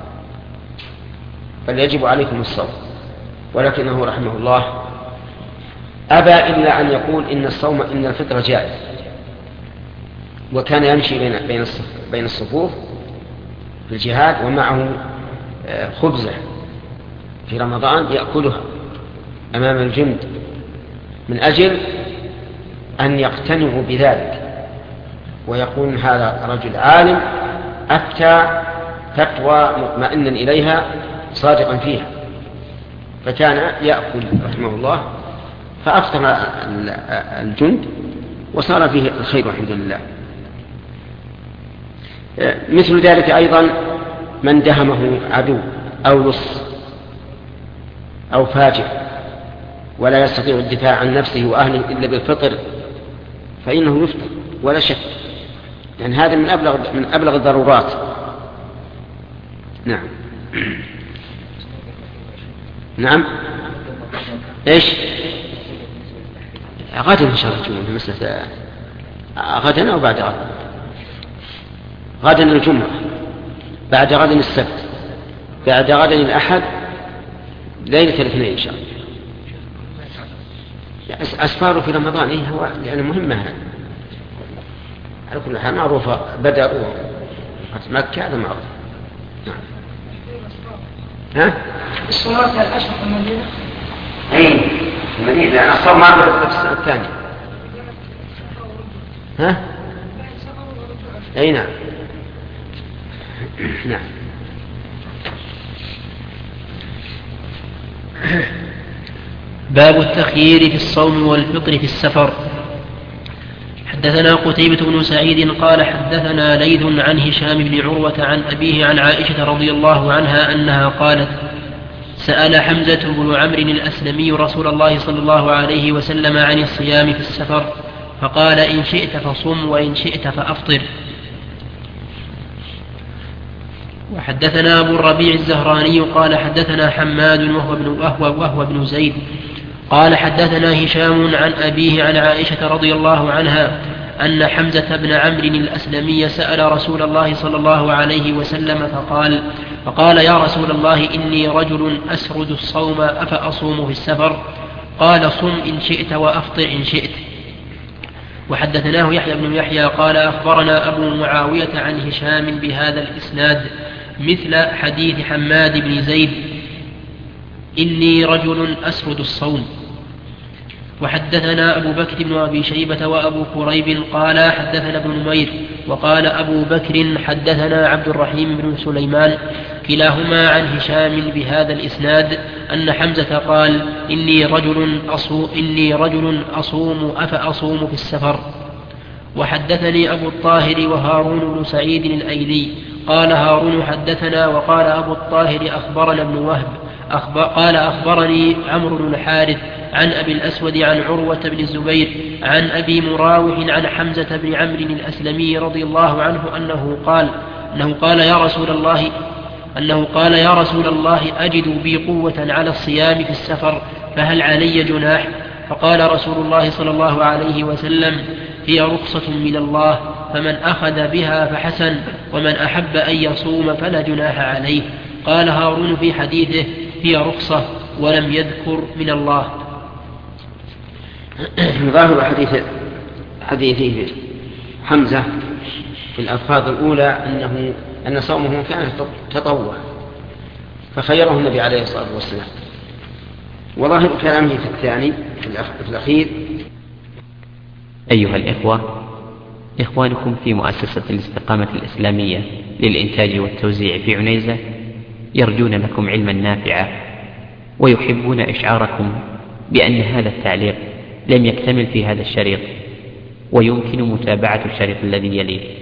بل يجب عليكم الصوم. ولكنه رحمه الله أبى إلا أن يقول إن الصوم إن الفطر جائز، وكان يمشي بين بين الصفوف في الجهاد ومعه خبزة في رمضان يأكلها أمام الجند من أجل أن يقتنعوا بذلك ويقول هذا رجل عالم أفتى فتوى مطمئنا إليها صادقا فيها، فكان يأكل رحمه الله فأفطر الجند وصار فيه الخير الحمد لله. مثل ذلك أيضا من دهمه عدو أو لص أو فاجر ولا يستطيع الدفاع عن نفسه وأهله إلا بالفطر فإنه يفطر ولا شك، يعني هذا من أبلغ, من أبلغ الضرورات. نعم نعم إيش غدا إن شاء الله تكون مسألة غدا أو بعد غدا. غدا الجمعة، بعد غدا السبت، بعد غدا الأحد، ليلة الاثنين إن شاء الله. أسفاره في رمضان إيه هو لأنه مهمة هذا. على كل حال معروفة بدر ومكة هذا معروف. نعم. ها؟ الصلاة الأشهر في المدينة؟ أي المدينة لأن الصوم ما بدأ في السنة الثانية. ها؟ أي نعم. نعم. باب التخيير في الصوم والفطر في السفر. حدثنا قتيبة بن سعيد قال حدثنا ليث عن هشام بن عروة عن أبيه عن عائشة رضي الله عنها أنها قالت سأل حمزة بن عمرو الأسلمي رسول الله صلى الله عليه وسلم عن الصيام في السفر فقال إن شئت فصم وإن شئت فأفطر. وحدثنا أبو الربيع الزهراني قال حدثنا حماد وهو ابن, وهو, وهو ابن زيد قال حدثنا هشام عن أبيه عن عائشة رضي الله عنها أن حمزة بن عمرو الأسلمي سأل رسول الله صلى الله عليه وسلم فقال فقال يا رسول الله إني رجل أسرد الصوم أفأصوم في السفر؟ قال صم إن شئت وأفطر إن شئت. وحدثناه يحيى بن يحيى قال أخبرنا أبو معاوية عن هشام بهذا الإسناد مثل حديث حماد بن زيد إني رجل أسرد الصوم. وحدثنا أبو بكر بن أبي شيبة وأبو كريب قال حدثنا ابن نمير وقال أبو بكر حدثنا عبد الرحيم بن سليمان كلاهما عن هشام بهذا الإسناد أن حمزة قال إني رجل أصوم, إني رجل أصوم أفأصوم في السفر. وحدثني أبو الطاهر وهارون بن سعيد الأيلي قال هارون حدثنا وقال أبو الطاهر أخبرنا ابن وهب أخبر قال أخبرني عمرو بن الحارث عن أبي الأسود عن عروة بن الزبير عن أبي مراوح عن حمزة بن عمرو الأسلمي رضي الله عنه أنه قال أنه قال يا رسول الله أنه قال يا رسول الله أجد بي قوة على الصيام في السفر فهل علي جناح؟ فقال رسول الله صلى الله عليه وسلم هي رخصة من الله فمن أخذ بها فحسن ومن أحب أن يصوم فلا جناح عليه. قال هارون في حديثه هي رخصة ولم يذكر من الله. ظاهر حديث حديثه حمزة في الألفاظ الأولى أنه أن صومه كان تطوع فخيره النبي عليه الصلاة والسلام. وظاهر كلامه في الثاني في الأخير. أيها الإخوة، إخوانكم في مؤسسة الاستقامة الإسلامية للإنتاج والتوزيع في عنيزة يرجون لكم علما نافعا ويحبون إشعاركم بأن هذا التعليق لم يكتمل في هذا الشريط ويمكن متابعة الشريط الذي يليه.